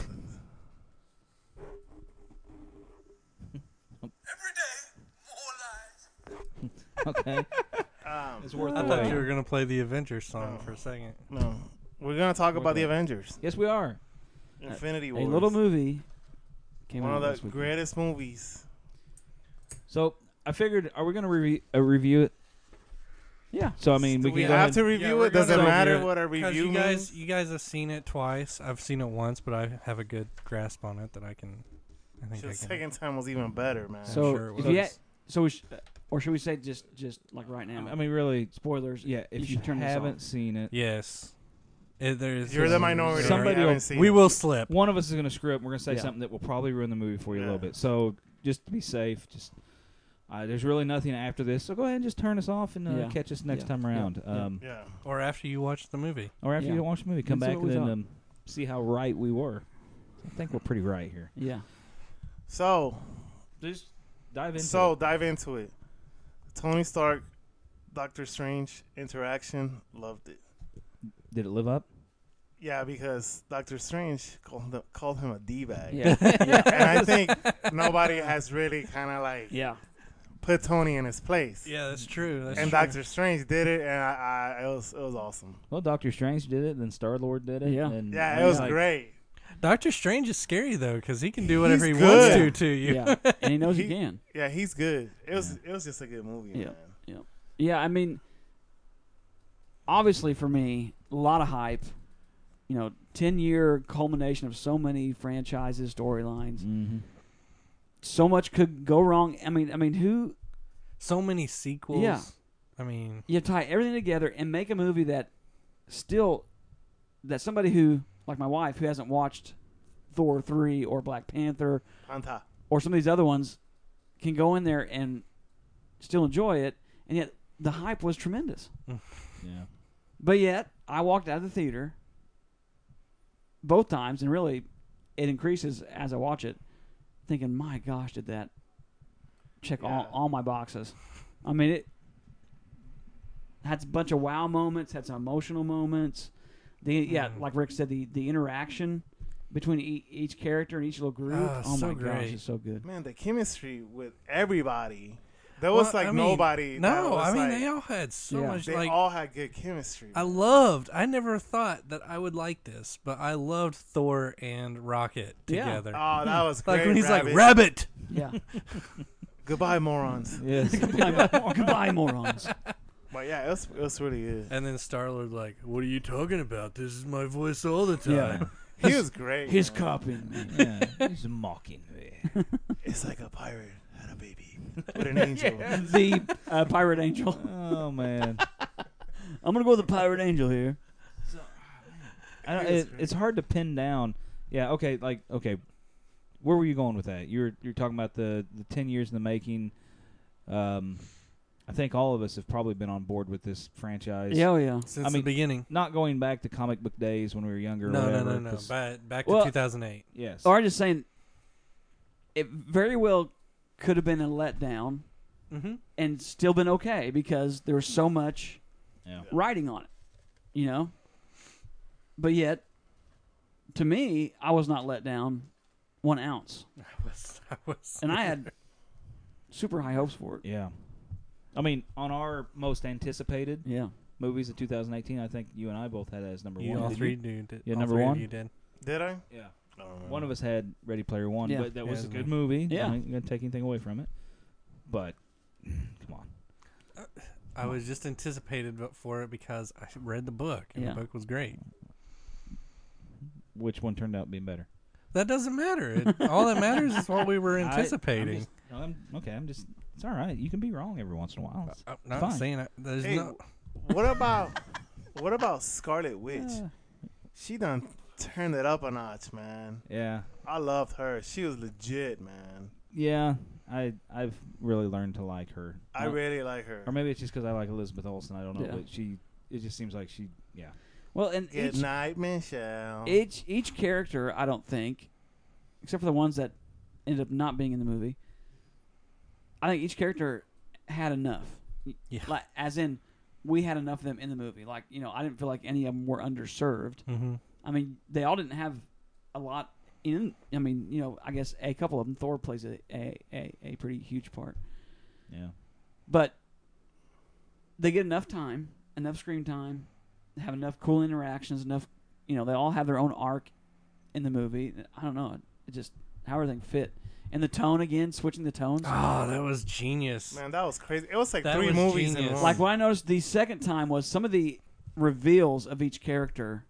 S1: Okay.
S4: Um,
S1: It's worth
S2: I
S1: the
S2: thought
S1: wait.
S2: you were gonna play the Avengers song
S4: Oh.
S2: for a second.
S4: no, we're gonna talk about the
S1: Okay.
S4: Avengers,
S1: Yes, we are.
S4: Infinity
S3: A
S4: War.
S3: little movie came
S4: One
S3: out
S4: of
S3: last
S4: the
S3: weekend.
S4: greatest movies.
S1: So I figured, are we going to re- uh, review it
S3: Yeah.
S1: So I mean,
S4: Do
S1: we
S4: we
S1: can go
S4: have
S1: ahead.
S4: to review
S2: we're
S4: it? Does it
S2: gonna
S4: matter
S2: review it.
S4: what a
S2: 'Cause
S4: review
S2: you guys,
S4: means?
S2: you guys have seen it twice. I've seen it once, but I have a good grasp on it that I can. I think
S4: The
S2: I can.
S4: second time was even better, man.
S3: So
S2: sure it
S3: if
S2: was.
S3: you ha- so we sh- or should we say just just like right now?
S1: I mean, really,
S3: spoilers.
S1: yeah. If
S3: You
S1: you,
S3: should turn this
S1: haven't
S3: off.
S1: seen it,
S2: Yes. It, there's
S4: You're the minority.
S1: Somebody
S4: I haven't
S1: will-
S4: seen
S2: We
S4: it.
S2: will slip.
S1: one of us is going to screw up. We're going to say
S3: Yeah.
S1: something that will probably ruin the movie for you a
S4: Yeah.
S1: little bit. So just to be safe, just uh, there's really nothing after this. So go ahead and just turn us off and uh,
S3: Yeah.
S1: catch us next
S3: Yeah.
S1: time
S3: Yeah.
S1: around.
S3: Yeah.
S1: Um,
S4: Yeah.
S2: Or after you watch the movie.
S1: Or after
S3: Yeah.
S1: you watch the movie, come
S3: And see
S1: back
S3: what
S1: and
S3: we
S1: then
S3: thought.
S1: um, see how right we were. I think we're pretty right here.
S3: Yeah.
S4: So,
S1: Just dive into
S4: so
S1: it.
S4: dive into it. Tony Stark, Doctor Strange interaction, loved it.
S1: Did it live up?
S4: Yeah, because Doctor Strange called him, called him a d-bag.
S3: Yeah. yeah.
S4: And I think nobody has really kind of like
S3: Yeah.
S4: put Tony in his place.
S2: Yeah, that's true. That's
S4: and
S2: true.
S4: Doctor Strange did it, and I, I, it was it was awesome.
S1: Well, Doctor Strange did it, then Star Lord did it.
S3: Yeah.
S1: and
S4: Yeah,
S1: I
S4: it was
S1: like-
S4: great.
S2: Doctor Strange is scary though, because he can do whatever
S4: He's
S2: he wants to
S4: good.
S2: to you.
S3: Yeah. And he knows he
S4: He-
S3: can.
S4: Yeah, he's good. It was it was just a good movie,
S3: Yeah.
S4: man.
S3: Yeah, I mean, obviously for me, a lot of hype. You know, ten-year culmination of so many franchises, storylines.
S1: Mhm.
S3: So much could go wrong. I mean, I mean, who
S2: So many sequels.
S3: Yeah.
S2: I mean,
S3: you tie everything together and make a movie that still that somebody who like my wife who hasn't watched Thor three or Black Panther
S4: Panta.
S3: or some of these other ones can go in there and still enjoy it, and yet the hype was tremendous.
S1: Yeah.
S3: But yet, I walked out of the theater both times, and really, it increases as I watch it, thinking, my gosh, did that check all,
S4: Yeah.
S3: all my boxes. I mean, it had a bunch of wow moments, had some emotional moments. The Yeah,
S2: Mm.
S3: like Rick said, the, the interaction between e- each character and each little group.
S2: Ah,
S3: oh,
S2: so
S3: my gosh,
S2: great.
S3: it's so good.
S4: Man, the chemistry with everybody. There was
S2: well,
S4: like
S2: I mean,
S4: nobody. that
S2: No,
S4: was
S2: I mean
S4: like,
S2: they all had so
S3: Yeah.
S2: much
S4: they
S2: like.
S4: all had good chemistry.
S2: I
S4: man.
S2: loved. I never thought that I would like this, but I loved Thor and Rocket
S3: Yeah.
S2: together.
S4: Oh, that was great.
S2: like when he's
S4: Rabbit.
S2: like rabbit.
S3: Yeah.
S4: Goodbye, morons.
S1: Yes.
S3: Goodbye, goodbye, morons.
S4: But yeah, it was it was really good.
S2: And then Star Lord like, what are you talking about? This is my voice all the time.
S3: Yeah.
S4: He was great.
S3: He's
S4: man.
S3: copying me.
S1: yeah. He's mocking me.
S4: It's like a pirate had a baby with an angel.
S3: The uh, Pirate Angel.
S1: Oh man.
S3: I'm going to go with the Pirate Angel here.
S1: I don't,
S4: It is
S1: it,
S4: great.
S1: it's hard to pin down. Yeah. Okay. Like. Okay. Where were you going with that? You're you're talking about the the ten years in the making. Um, I think all of us have probably been on board with this franchise.
S3: Yeah, oh, yeah.
S2: Since
S1: I mean,
S2: the beginning.
S1: Not going back to comic book days when we were younger. or
S2: No, no,
S1: whatever,
S2: no, no.
S1: 'cause-
S2: Back, back
S3: Well-
S2: to two thousand eight.
S1: Yes.
S3: Or I'm just saying, it very well could have been a letdown
S2: Mm-hmm.
S3: and still been okay because there was so much
S1: Yeah.
S3: writing on it, you know? But yet, to me, I was not let down one ounce.
S2: I was, I was.
S3: And I had super high hopes for it.
S1: Yeah. I mean, on our most anticipated
S3: Yeah.
S1: movies of two thousand eighteen, I think you and I both had that as number
S2: You
S1: one.
S2: all
S1: Did
S2: three
S1: you?
S2: do. Did,
S1: Yeah,
S2: all
S1: number
S2: three of
S1: one?
S2: You did.
S4: Did I?
S1: Yeah.
S4: I don't remember.
S1: One of us had Ready Player One,
S3: Yeah.
S1: but that was
S2: Yeah,
S1: a
S2: it
S1: good
S2: was
S1: movie.
S3: Yeah.
S1: I ain't gonna take anything away from it. But come on.
S2: I was just anticipated bu- for it because I read the book, and
S3: Yeah.
S2: the book was great.
S1: Which one turned out being better?
S2: That doesn't matter. It, all that matters is what we were
S1: I- I'm
S2: anticipating.
S1: just- no, I'm, okay, I'm just. It's all right. You can be wrong every once in a while. It's
S2: I'm not
S1: fine.
S2: saying it. There's
S4: Hey,
S2: no.
S4: what about what about Scarlet Witch?
S1: Uh,
S4: She done turned it up a notch, man.
S1: yeah,
S4: I loved her. She was legit, man.
S1: yeah. I I've really learned to like her.
S4: I
S1: Not-
S4: really like her.
S1: or maybe it's just because I like Elizabeth Olsen. I don't know,
S3: Yeah.
S1: but she. It just seems like she. Yeah.
S3: Well, and
S4: Good
S3: each,
S4: night, Michelle.
S3: each each character, I don't think, except for the ones that ended up not being in the movie, I think each character had enough.
S2: Yeah.
S3: Like, as in, we had enough of them in the movie. Like, you know, I didn't feel like any of them were underserved.
S2: Mm-hmm.
S3: I mean, they all didn't have a lot in. I mean, you know, I guess a couple of them. Thor plays a a, a, a pretty huge part,
S1: Yeah.
S3: but they get enough time, enough screen time, have enough cool interactions, enough. You know, they all have their own arc in the movie. I don't know. It just how everything fit, and the tone again, switching the tones.
S2: Oh, that was genius.
S4: Man, that was crazy. It was like
S2: That
S4: three
S2: was
S4: movies in
S2: genius.
S4: one.
S3: Like what I noticed the second time was some of the reveals of each character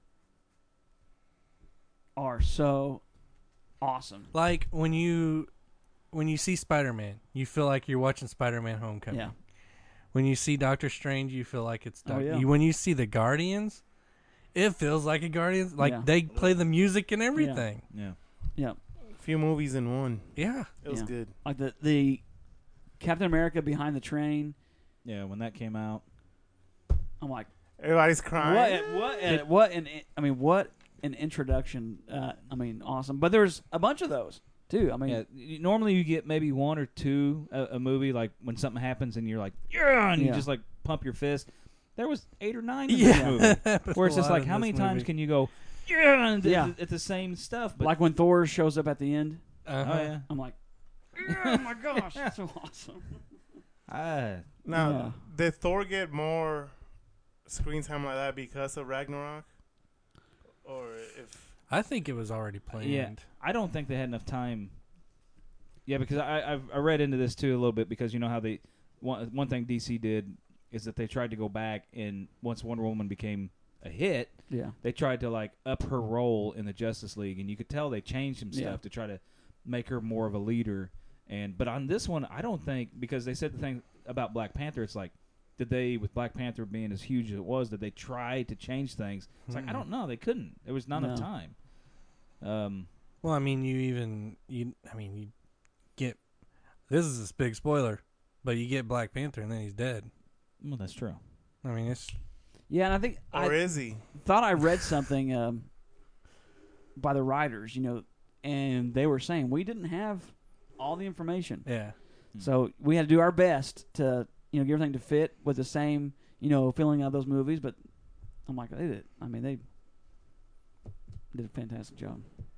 S3: are so awesome.
S2: Like when you when you see Spider-Man, you feel like you're watching Spider-Man Homecoming.
S3: Yeah.
S2: When you see Doctor Strange, you feel like it's
S3: Oh,
S2: Doc-
S3: yeah.
S2: you, when you see the Guardians, it feels like a Guardians. Like
S3: Yeah.
S2: they play the music and everything.
S1: Yeah.
S3: Yeah.
S4: few movies in one.
S2: Yeah.
S4: It was
S3: Yeah.
S4: good.
S3: Like the the Captain America behind the train.
S1: Yeah, when that came out.
S3: I'm like,
S4: Everybody's crying.
S3: what? What? An, what? An, I mean, what an introduction. Uh, I mean, awesome. But there's a bunch of those too. I mean,
S1: Yeah, y- normally you get maybe one or two a, a movie like when something happens and you're like, yeah, and you
S3: Yeah.
S1: just like pump your fist. There was eight or nine in
S2: Yeah.
S1: this movie
S2: Happens
S1: where
S2: a
S1: it's just
S2: lot
S1: like,
S2: in
S1: how
S2: this
S1: many times
S2: movie.
S1: can you go, yeah, and th-
S3: Yeah.
S1: th- at the same stuff? But
S3: like when Thor shows up at the end.
S2: Uh-huh.
S1: oh yeah,
S3: I'm like, oh my gosh, that's so awesome.
S1: ah,
S4: Now,
S3: Yeah.
S4: did Thor get more screen time like that because of Ragnarok? Or if
S2: I think it was already planned.
S1: Yeah. I don't think they had enough time. Yeah, because I I've, I read into this too a little bit because you know how they one one thing D C did is that they tried to go back and once Wonder Woman became a hit,
S3: Yeah.
S1: they tried to like up her role in the Justice League, and you could tell they changed some stuff
S3: Yeah.
S1: to try to make her more of a leader. And but on this one, I don't think because they said the thing about Black Panther, it's like did they with Black Panther being as huge as it was, did they try to change things? It's like I
S2: Mm-mm.
S1: don't know, they couldn't. There was not enough
S3: No.
S1: time. Um,
S2: Well, I mean, you even you. I mean, you get. This is a big spoiler, but you get Black Panther and then he's dead.
S1: well, that's true.
S2: I mean, it's
S3: Yeah, and I think
S4: or
S3: I
S4: is he?
S3: thought I read something um, by the writers, you know, and they were saying we didn't have all the information,
S2: yeah.
S3: so we had to do our best to, you know, get everything to fit with the same, you know, feeling of those movies. But I'm like, they did. I mean, they did a fantastic job.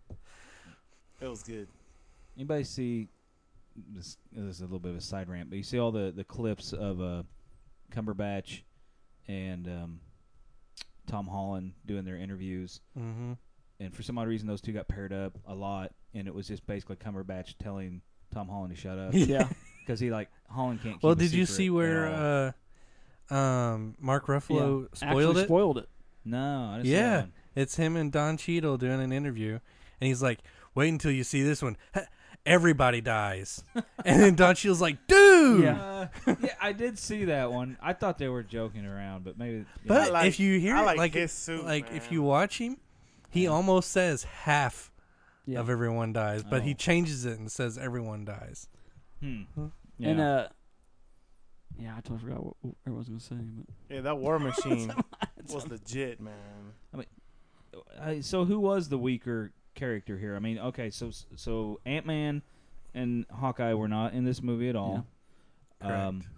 S4: It was good.
S1: Anybody see this? This is a little bit of a side rant, but you see all the, the clips of uh, Cumberbatch and um, Tom Holland doing their interviews,
S2: Mm-hmm.
S1: and for some odd reason, those two got paired up a lot, and it was just basically Cumberbatch telling Tom Holland to shut up
S3: Yeah,
S1: because he like Holland can't. Keep
S2: Well,
S1: a
S2: did you
S1: secret
S2: see
S1: at
S2: where
S1: all.
S2: uh, um, Mark Ruffalo
S3: yeah.
S2: spoiled
S3: Actually
S2: it?
S3: spoiled it.
S1: No, I didn't see
S2: Yeah.
S1: that one.
S2: It's him and Don Cheadle doing an interview, and he's like, "Wait until you see this one. Everybody dies." And then Don Cheadle's like, "Dude."
S3: Yeah.
S1: Uh, yeah, I did see that one. I thought they were joking around, but maybe. yeah.
S2: But
S4: I like-
S2: if you hear
S4: I
S2: it,
S4: like
S2: like
S4: his suit,
S2: like if
S4: man.
S2: you watch him, he
S1: Yeah.
S2: almost says half
S3: Yeah,
S2: of everyone dies, but he
S1: Oh.
S2: changes it and says everyone dies.
S1: Hmm.
S2: Huh?
S1: Yeah.
S3: and uh, yeah, I totally forgot what, what I was gonna say, but
S4: Yeah, that War Machine was legit, man.
S1: Uh, so who was the weaker character here? I mean, okay, so so Ant Man and Hawkeye were not in this movie at all. Um,
S2: Correct.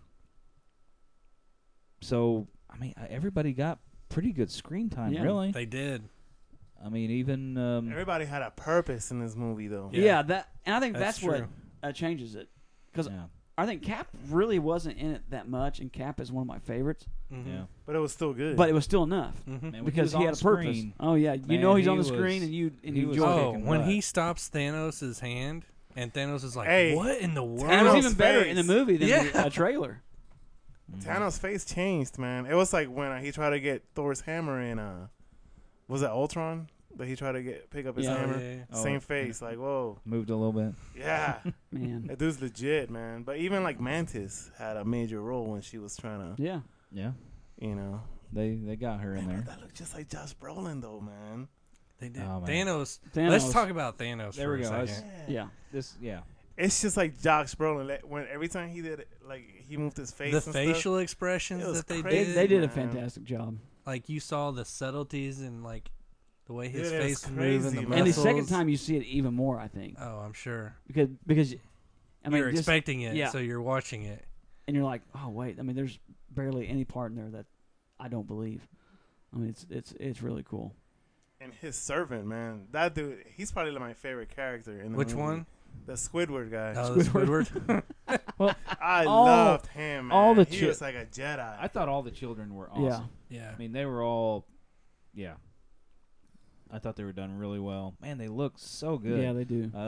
S1: so I mean, uh, everybody got pretty good screen time,
S3: Yeah.
S1: really.
S2: They did.
S1: I mean, even um,
S4: Everybody had a purpose in this movie, though.
S2: Yeah.
S3: yeah, that and I think
S2: That's
S3: that's, what
S2: true.
S3: uh, changes it, because
S1: yeah,
S3: I think Cap really wasn't in it that much, and Cap is one of my favorites,
S2: Mm-hmm.
S1: yeah.
S4: But it was still good.
S3: but it was still enough
S2: Mm-hmm.
S1: Man, when
S3: because
S1: he,
S3: he,
S1: was
S3: had
S1: on
S3: a
S1: the
S3: purpose.
S1: screen,
S3: Oh yeah, you
S1: man,
S3: know he's
S1: he
S3: on the
S1: was-
S3: screen, and you and
S1: he
S3: you
S1: was
S3: enjoy
S2: Oh,
S3: it.
S1: kicking
S2: when
S1: butt.
S2: he stops Thanos' hand, and Thanos is like,
S4: Hey,
S2: "What in the world?"
S3: And it was
S4: Thanos'
S3: even better in the
S4: face.
S3: movie than
S2: Yeah.
S3: the uh, trailer.
S1: Mhm.
S4: Thanos' face changed, man. It was like when uh, he tried to get Thor's hammer in, uh, was it Ultron? But he tried to get pick up his
S3: Yeah.
S2: Oh,
S4: hammer.
S2: yeah, yeah.
S1: Oh,
S4: Same
S1: yeah.
S4: face, like whoa,
S1: moved a little bit.
S4: yeah.
S3: Man,
S4: That dude's legit, man. But even like Mantis had a major role when she was trying to,
S3: yeah,
S1: Yeah,
S4: you know.
S1: they they got her in
S4: Man,
S1: there.
S4: but that looked just like Josh Brolin, though, man.
S2: They did.
S1: Oh, man.
S2: Thanos.
S3: Thanos.
S2: Let's talk about Thanos.
S1: There
S2: for
S1: we
S2: a
S1: go.
S2: second.
S1: Let's-
S3: Yeah,
S1: This, yeah,
S4: It's just like Josh Brolin. Like, when every time he did it, like he moved his face.
S2: The
S4: and
S2: facial
S4: stuff.
S2: expressions
S4: It was
S2: that they
S3: they,
S4: crazy.
S2: did,
S3: they did a
S4: man.
S3: fantastic job.
S2: like you saw the subtleties and like the way his
S4: Dude, it was
S2: face moved and the
S4: crazy,
S2: muscles.
S4: man.
S3: And the second time you see it even more, I think,
S2: Oh, I'm sure.
S3: because because I mean,
S2: you're
S3: just-
S2: expecting it,
S3: yeah.
S2: so you're watching it.
S3: and you're like, oh wait, I mean, there's barely any part in there that I don't believe. I mean, it's it's it's really cool.
S4: And his servant, man. That dude, he's probably my favorite character in the
S2: Which
S4: movie.
S2: one?
S4: The Squidward guy.
S2: Oh, the
S3: Squidward.
S2: Squidward.
S4: I
S3: all-
S4: loved him, man.
S3: all the
S4: he
S3: chi-
S4: was like a Jedi.
S1: I thought all the children were awesome.
S3: Yeah,
S2: yeah.
S1: I mean, they were all, yeah. I thought they were done really well. Man, they look so good.
S3: yeah, they do.
S1: Um,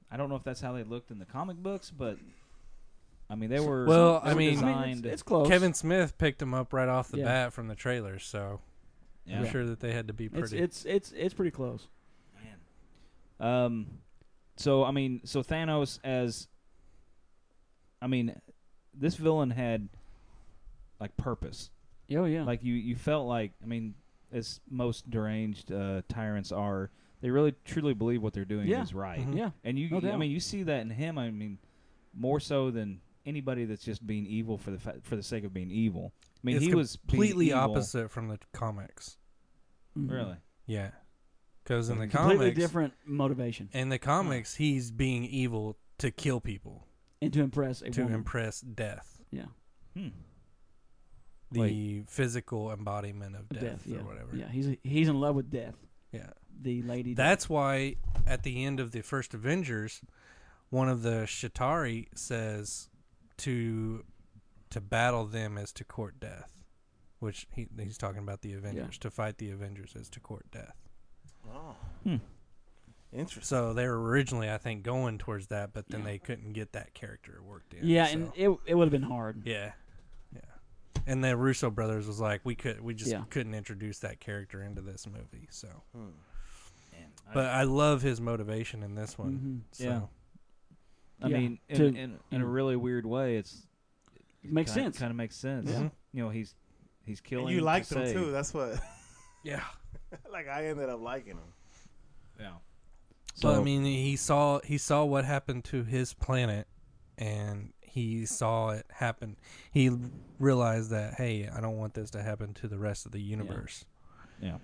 S1: I don't know if that's how they looked in the comic books, but I mean they were.
S2: Well,
S1: they
S2: I
S1: were
S2: mean-
S1: designed.
S3: I mean, it's, it's close.
S2: Kevin Smith picked him up right off the
S3: Yeah.
S2: bat from the trailers, so
S1: yeah.
S2: I'm sure that they had to be
S3: it's,
S2: pretty.
S3: it's it's it's pretty close.
S1: Man. Um, so I mean, so Thanos as. I mean, this villain had like purpose.
S3: Oh yeah.
S1: Like you, you felt like. I mean, as most deranged uh, tyrants are, they really truly believe what they're doing
S3: Yeah.
S1: is right.
S2: Mhm.
S3: yeah.
S1: And you,
S3: No
S1: I
S3: doubt.
S1: mean, you see that in him. I mean, more so than anybody that's just being evil for the fa- for the sake of being evil. I mean,
S2: it's
S1: he was being
S2: completely
S1: evil-
S2: opposite from the comics.
S3: Mhm.
S1: Really?
S2: Yeah, because in the
S3: Completely
S2: comics,
S3: different motivation
S2: in the comics, he's being evil to kill people,
S3: and to impress a
S2: to
S3: woman.
S2: impress death,
S3: yeah.
S1: Hmm.
S2: the
S1: Wait.
S2: physical embodiment of death,
S3: Death. Yeah.
S2: or whatever.
S3: Yeah. He's he's in love with death.
S2: Yeah.
S3: The lady.
S2: That's why at the end of the first Avengers, one of the Shatari says to to battle them is to court death, which he, he's talking about the Avengers. To fight the Avengers is to court death.
S4: Oh,
S1: Hmm.
S4: interesting.
S2: So they were originally, I think, going towards that, but then
S3: Yeah.
S2: they couldn't get that character worked in.
S3: Yeah,
S2: so.
S3: and it it would have been hard.
S2: yeah, yeah. And the Russo brothers was like, we could, we just
S3: Yeah.
S2: couldn't introduce that character into this movie. So,
S4: Hmm.
S1: Man, I-
S2: but I love his motivation in this one.
S3: Mhm.
S2: So.
S1: Yeah. I
S3: Yeah,
S1: mean, in,
S3: to-
S1: in, in a
S3: yeah.
S1: really weird way, it's
S3: It makes
S1: kinda,
S3: sense.
S1: Kind of makes sense.
S2: Yeah.
S1: You know, he's he's
S4: And
S1: killing.
S4: you
S1: to
S4: liked him
S1: save.
S4: too. That's what.
S2: Yeah.
S4: Like I ended up liking him.
S1: Yeah.
S2: So
S1: So
S2: I mean, he saw he saw what happened to his planet, and he saw it happen. He realized that, hey, I don't want this to happen to the rest of the universe.
S1: yeah.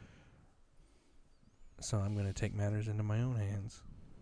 S2: So I'm going to take matters into my own hands.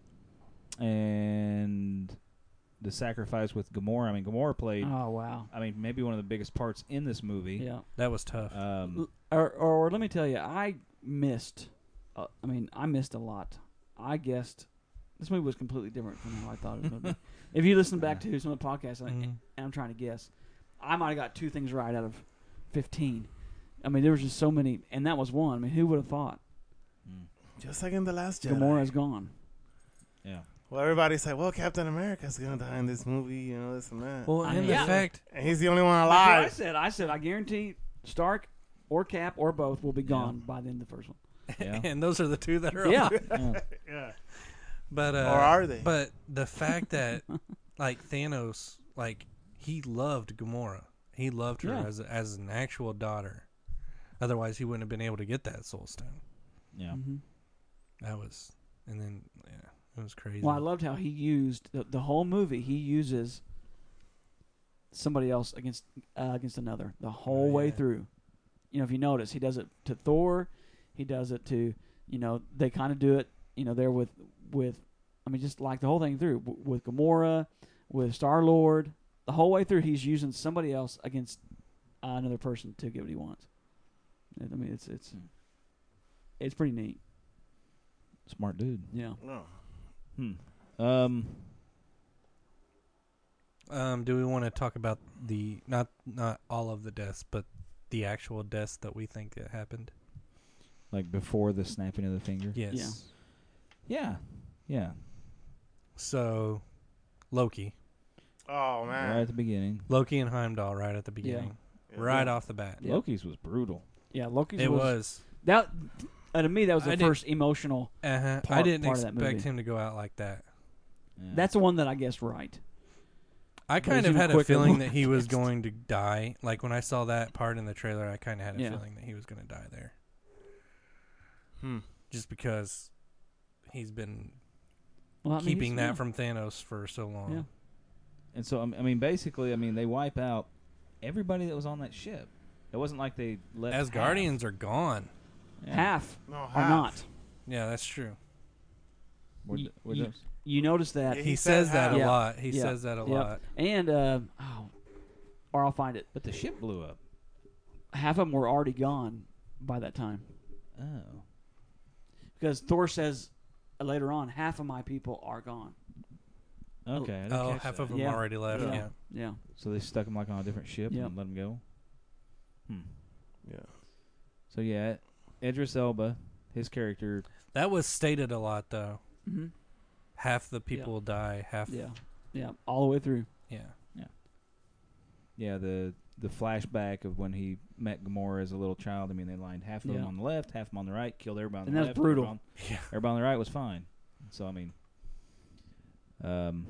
S1: And the sacrifice with Gamora. I mean, Gamora played.
S3: Oh wow.
S1: I mean, maybe one of the biggest parts in this movie.
S3: Yeah.
S2: That was tough.
S1: Um,
S3: Or, or let me tell you, I missed. Uh, I mean, I missed a lot. I guessed this movie was completely different from how I thought it was going to be. If you listen back to some of the podcasts, and,
S2: Mhm.
S3: and I'm trying to guess, I might have got two things right out of fifteen. I mean, there was just so many, and that was one. I mean, who would have thought?
S1: mm,
S4: Just like in the last Jedi.
S3: Gamora's gone.
S1: yeah.
S4: Well, everybody's like, well, Captain America's gonna die in this movie, you know, this and that.
S2: Well,
S3: I
S2: and
S3: mean,
S2: the
S3: yeah.
S2: fact,
S4: And he's the only one
S3: That's what I
S4: alive.
S3: said. I said I guarantee Stark or Cap or both will be gone by the end of the first one.
S1: Yeah.
S2: and those are the two that are
S3: Yeah.
S2: alive.
S1: yeah.
S4: Yeah.
S2: But uh,
S4: Or are they?
S2: But the fact that like Thanos, like he loved Gamora, he loved her
S3: Yeah.
S2: as a, as an actual daughter. Otherwise, he wouldn't have been able to get that Soul Stone.
S1: Yeah.
S3: Mhm.
S2: That was, and then yeah, it was crazy.
S3: Well, I loved how he used the, the whole movie. He uses somebody else against uh, against another the whole
S2: Oh,
S3: way
S2: yeah.
S3: through. You know, if you notice, he does it to Thor. He does it to, you know, they kind of do it. You know, there with with, I mean, just like the whole thing through w- with Gamora, with Star Lord, the whole way through. He's using somebody else against uh, another person to get what he wants. I mean, it's it's
S1: Hmm.
S3: it's pretty neat.
S1: Smart dude.
S3: Yeah.
S4: No.
S1: Hmm. Um.
S2: Um, do we want to talk about the not not all of the deaths, but the actual deaths that we think that happened?
S1: Like before the snapping of the finger.
S2: Yes.
S1: Yeah. Yeah.
S2: So, Loki,
S4: Oh man.
S1: Right at the beginning.
S2: Loki and Heimdall, right at the beginning,
S4: Yeah.
S2: right off the bat.
S3: Yeah.
S1: Loki's was brutal.
S3: Yeah, Loki's
S2: It
S3: was,
S2: was.
S3: that. Uh, to me, that was the
S2: I did-
S3: first emotional.
S2: Uh-huh. I
S3: part-
S2: didn't
S3: part of that
S2: expect
S3: movie.
S2: him to go out like that.
S1: Yeah.
S3: That's the one that I guessed right.
S2: I
S3: But
S2: kind
S3: he's
S2: of
S3: even
S2: had a
S3: quicker
S2: feeling
S3: than
S2: that he was
S3: I guessed.
S2: going to die. Like when I saw that part in the trailer, I kind of had a
S3: Yeah.
S2: feeling that he was going to die there,
S4: Hmm.
S2: just because he's been
S3: Well, I mean,
S2: keeping
S3: he's-
S2: that
S3: yeah.
S2: from Thanos for so long.
S3: Yeah.
S1: And so, um, I mean, basically, I mean, they wipe out everybody that was on that ship. It wasn't like they left.
S2: As
S1: half.
S2: Guardians are gone.
S1: Yeah.
S3: half
S4: No,
S3: are
S4: half.
S3: not.
S2: Yeah, that's true.
S1: Were
S3: Y-
S1: th- were
S3: you-
S1: those-
S3: You notice that,
S4: Yeah,
S2: He,
S4: He
S2: says
S4: said
S2: that
S4: half.
S2: a
S3: Yeah.
S2: lot. He
S3: Yeah.
S2: says that a
S3: Yep.
S2: lot.
S3: and uh, oh, or I'll find it.
S1: But the ship blew up.
S3: Half of them were already gone by that time
S1: Oh.
S3: because Thor says uh, later on, half of my people are gone.
S1: Okay. I didn't
S2: Oh,
S1: catch
S2: half
S1: that.
S2: of them
S3: Yeah.
S2: already left.
S3: Yeah.
S2: Yeah.
S3: Yeah,
S1: So they stuck him like on a different ship
S3: Yep.
S1: and let him go. Hmm.
S4: Yeah.
S1: So yeah, Idris Elba, his character.
S2: That was stated a lot, though.
S3: mm-hmm.
S2: half the people die, half
S3: Yeah, yeah, all the way through.
S2: yeah.
S1: Yeah, the the flashback of when he met Gamora as a little child. I mean, they lined half of
S3: Yeah.
S1: them on the left, half of them on the right, killed everybody on
S3: And
S1: the
S3: that's
S1: left.
S3: brutal.
S1: Everybody on,
S2: Yeah.
S1: everybody on the right was fine. So I mean, um,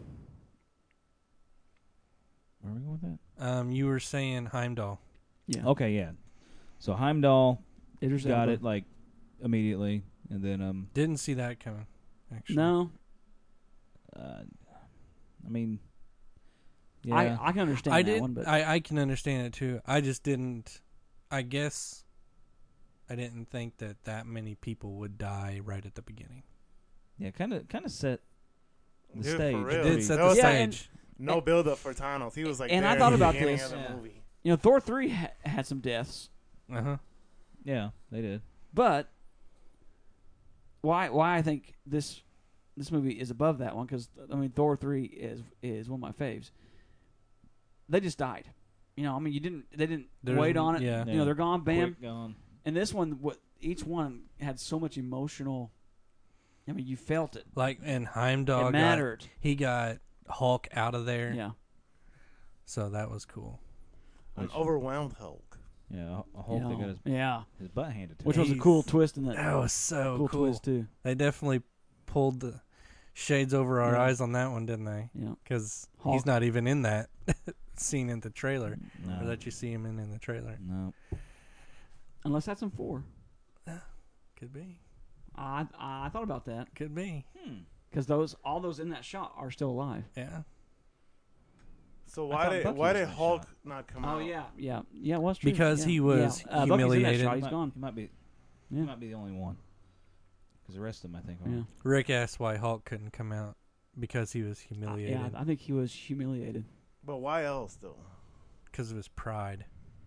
S1: where are we going with that?
S2: Um, you were saying Heimdall.
S3: Yeah,
S1: Okay, yeah. So Heimdall
S3: Idris
S1: got
S3: Elba.
S1: it like immediately, and then um,
S2: Didn't see that coming. Actually,
S3: No,
S1: uh, I mean, yeah,
S3: I I can understand
S2: I
S3: that
S2: did.
S3: one, but
S2: I I can understand it too. I just didn't. I guess I didn't think that that many people would die right at the beginning.
S1: yeah, kind of kind of set the
S4: Dude, for
S1: stage.
S4: real.
S2: It
S1: pretty-
S2: did set
S4: That
S2: the
S4: was
S3: Yeah, and-
S2: stage.
S4: No
S3: And-
S4: build up for Thanos. He was like,
S3: and I
S4: there
S3: thought
S4: in the
S3: about
S4: beginning
S3: this.
S4: of the
S1: Yeah.
S4: movie.
S3: you know, Thor three ha- had some deaths,
S2: Uh huh.
S1: yeah, they did.
S3: but why why I think this this movie is above that one, because I mean Thor three is is one of my faves. They just died. You know, I mean, you didn't they didn't
S2: There's-
S3: wait on it.
S2: yeah.
S3: You know, they're gone. Bam.
S1: Quick gone.
S3: And this one, what each one had so much emotional. I mean, you felt it.
S2: Like and Heimdall
S3: it
S2: got,
S3: mattered.
S2: he got Hulk out of there.
S3: Yeah.
S2: So that was cool.
S4: An
S1: Which-
S4: overwhelmed Hulk.
S1: Yeah, a Hulk
S3: You
S1: that got
S3: know,
S1: his,
S3: yeah.
S1: his butt handed to
S3: Which
S1: him.
S3: was a
S2: He's-
S3: cool twist in that.
S2: That was so
S3: cool,
S2: cool.
S3: twist too.
S2: They definitely pulled the shades over our
S3: Yeah.
S2: eyes on that one, didn't they?
S3: Yeah.
S2: Because
S3: Hulk.
S2: he's not even in that scene in the trailer,
S1: no,
S2: or that you see him in in the trailer.
S1: no.
S3: Unless that's in four.
S2: Could be.
S3: I I thought about that
S2: Could be.
S1: Hmm.
S3: because those all those in that shot are still alive.
S2: Yeah.
S4: So
S1: I
S4: why
S1: thought
S4: did
S1: Bucky
S4: why
S1: was
S4: did
S1: in that
S4: Hulk
S1: shot.
S4: not come
S3: Oh
S4: out?
S3: yeah, yeah, yeah. It was true.
S2: Because
S3: yeah.
S2: he was
S3: yeah. Uh, Bucky's in that
S2: humiliated.
S3: shot.
S1: He
S3: He's
S1: might,
S3: gone.
S1: He might be.
S3: Yeah.
S1: He might be the only one. Because the rest of them, I think, are.
S3: Yeah.
S2: Rick asked why Hulk couldn't come out because he was
S3: Uh,
S2: humiliated
S3: yeah, I think he was humiliated.
S4: But why else though?
S2: because of his pride.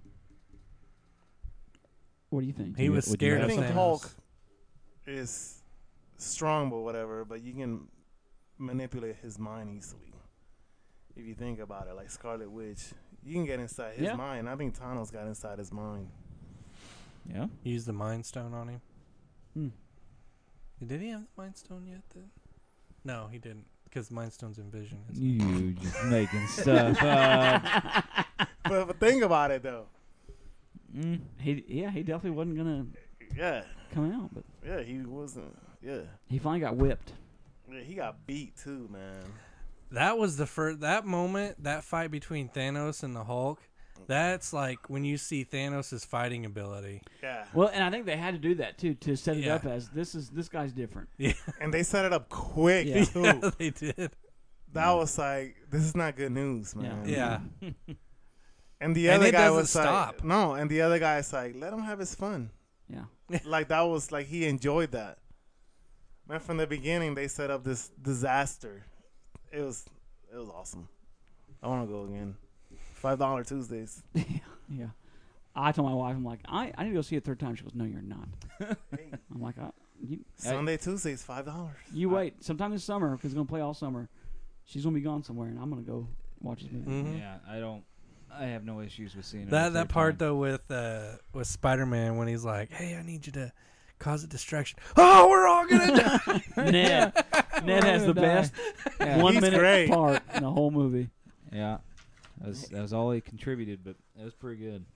S3: What do you think?
S2: He
S1: you-
S2: was
S1: would you
S2: scared
S4: I
S2: of
S1: have
S4: think
S2: Thanos.
S4: Hulk is strong, but whatever. But you can manipulate his mind easily. If you think about it, like Scarlet Witch, you can get inside his
S3: Yeah.
S4: mind. I think Thanos got inside his mind.
S1: Yeah.
S2: Used the Mind Stone on him.
S3: Hmm.
S2: Did he have the Mind Stone yet? Then? No, he didn't, because Mind Stone's in Vision. Isn't it?
S1: You just making stuff up.
S4: but, but think about it though.
S1: Mm.
S3: He yeah, he definitely wasn't gonna
S4: Yeah,
S3: come out, but
S4: yeah, he wasn't. Yeah,
S3: he finally got whipped.
S4: yeah he got beat too, man.
S2: That was the first. That moment, that fight between Thanos and the Hulk. That's like when you see Thanos' fighting ability.
S4: Yeah,
S3: Well, and I think they had to do that too to set it
S2: Yeah.
S3: up as this is this guy's different.
S4: and they set it up quick
S3: Yeah.
S4: too.
S2: Yeah, they did.
S4: That was like, this is not good news, man.
S2: Yeah.
S4: And the
S2: And
S4: other
S2: it
S4: guy
S2: doesn't
S4: was
S2: stop.
S4: like, no, and the other guy is like, let him have his fun.
S3: Yeah.
S4: Like that was like he enjoyed that. Man, from the beginning they set up this disaster. It was it was awesome. I want to go again. Five dollar Tuesdays.
S3: Yeah. I told my wife, I'm like, I, I need to go see it a third time. She goes, no, you're not. I'm like, I, you,
S4: Sunday Tuesdays five dollars.
S3: you wait. Sometime this summer, because it's going to play all summer. She's going to be gone somewhere, and I'm going to go watch this movie.
S2: Mhm.
S1: Yeah, I don't. I have no issues with seeing it.
S2: That
S1: a
S2: that
S1: third
S2: part
S1: time.
S2: though with uh with Spider Man when he's like, "Hey, I need you to cause a distraction." Oh, we're all gonna die.
S3: Ned. Ned has the
S1: Die.
S3: best
S1: Yeah.
S3: one
S4: He's
S3: minute
S4: great.
S3: part in the whole movie.
S1: Yeah, that was that was all he contributed, but it was pretty good.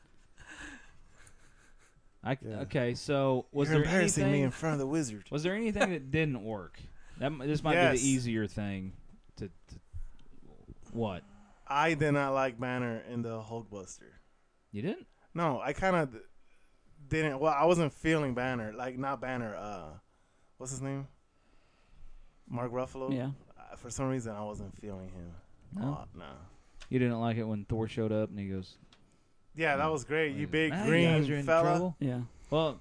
S1: I
S4: Yeah.
S1: okay. So was
S4: You're
S1: there
S4: embarrassing
S1: anything?
S4: me in front of the wizard.
S1: Was there anything that didn't work? That m- this might be
S4: Yes.
S1: the easier thing. To, to what
S4: I did not like Banner in the Hulkbuster.
S1: you didn't?
S4: No, I kind of didn't. Well, I wasn't feeling Banner. Like not Banner. Uh, what's his name? Mark Ruffalo.
S3: Yeah.
S4: Uh, for some reason, I wasn't feeling him.
S1: No?
S4: Oh, no.
S1: You didn't like it when Thor showed up and he goes,
S4: Yeah, that was great. You big
S1: "Ah,
S4: green
S1: guys are in
S4: fella.
S1: trouble?"
S3: Yeah.
S1: Well,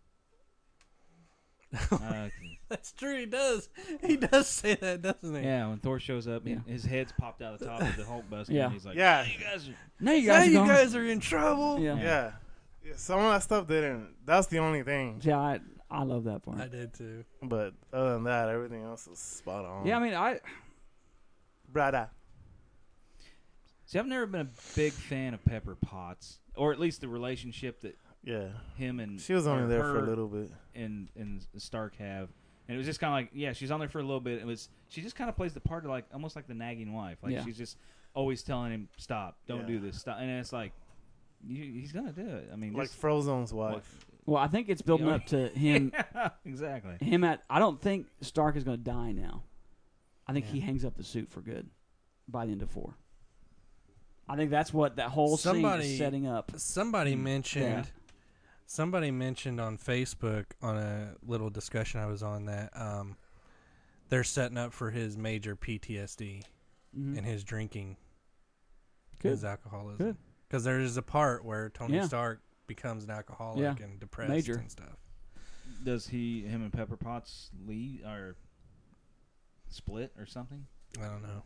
S1: uh,
S2: That's true. He does. He does say that, doesn't he?
S1: yeah, when Thor shows up, he-
S3: Yeah.
S1: his head's popped out the top of the Hulkbuster,
S3: Yeah.
S1: and he's like,
S4: Yeah.
S1: "You guys are."
S3: Now you
S2: Now
S3: guys are
S2: you
S3: gone.
S2: guys are in trouble.
S3: Yeah.
S4: Yeah. Yeah, some of that stuff didn't. That's the only thing.
S3: Yeah, I, I love that part.
S2: I did too.
S4: But other than that, everything else was spot on.
S3: Yeah, I mean, I
S4: brother.
S1: See, I've never been a big fan of Pepper Potts, or at least the relationship that
S4: Yeah.
S1: him and
S4: She was only
S1: or
S4: there for a
S1: her
S4: little bit.
S1: and and Stark have. And it was just kind of like, yeah, she's on there for a little bit. It was she just kind of plays the part of like almost like the nagging wife. Like
S3: Yeah.
S1: she's just always telling him, "Stop, don't
S4: Yeah.
S1: do this." Stop. And it's like, you, he's gonna do it. I mean,
S4: Like
S1: just,
S4: Frozone's
S1: what-
S4: wife.
S3: Well, I think it's building
S1: You know-
S3: up to him.
S1: Yeah, exactly.
S3: Him at. I don't think Stark is going to die now. I think
S2: Yeah.
S3: he hangs up the suit for good by the end of four. I think that's what that whole scene
S2: Somebody-
S3: is setting up.
S2: Somebody mentioned.
S3: Yeah.
S2: Somebody mentioned on Facebook on a little discussion I was on that um, they're setting up for his major P T S D
S3: Mhm.
S2: and his drinking,
S3: Good.
S2: his alcoholism.
S3: Good.
S2: Because there is a part where Tony
S3: Yeah.
S2: Stark becomes an alcoholic
S3: Yeah.
S2: and depressed
S3: Major.
S2: and stuff.
S1: Does he, him and Pepper Potts leave or split or something?
S2: I don't know.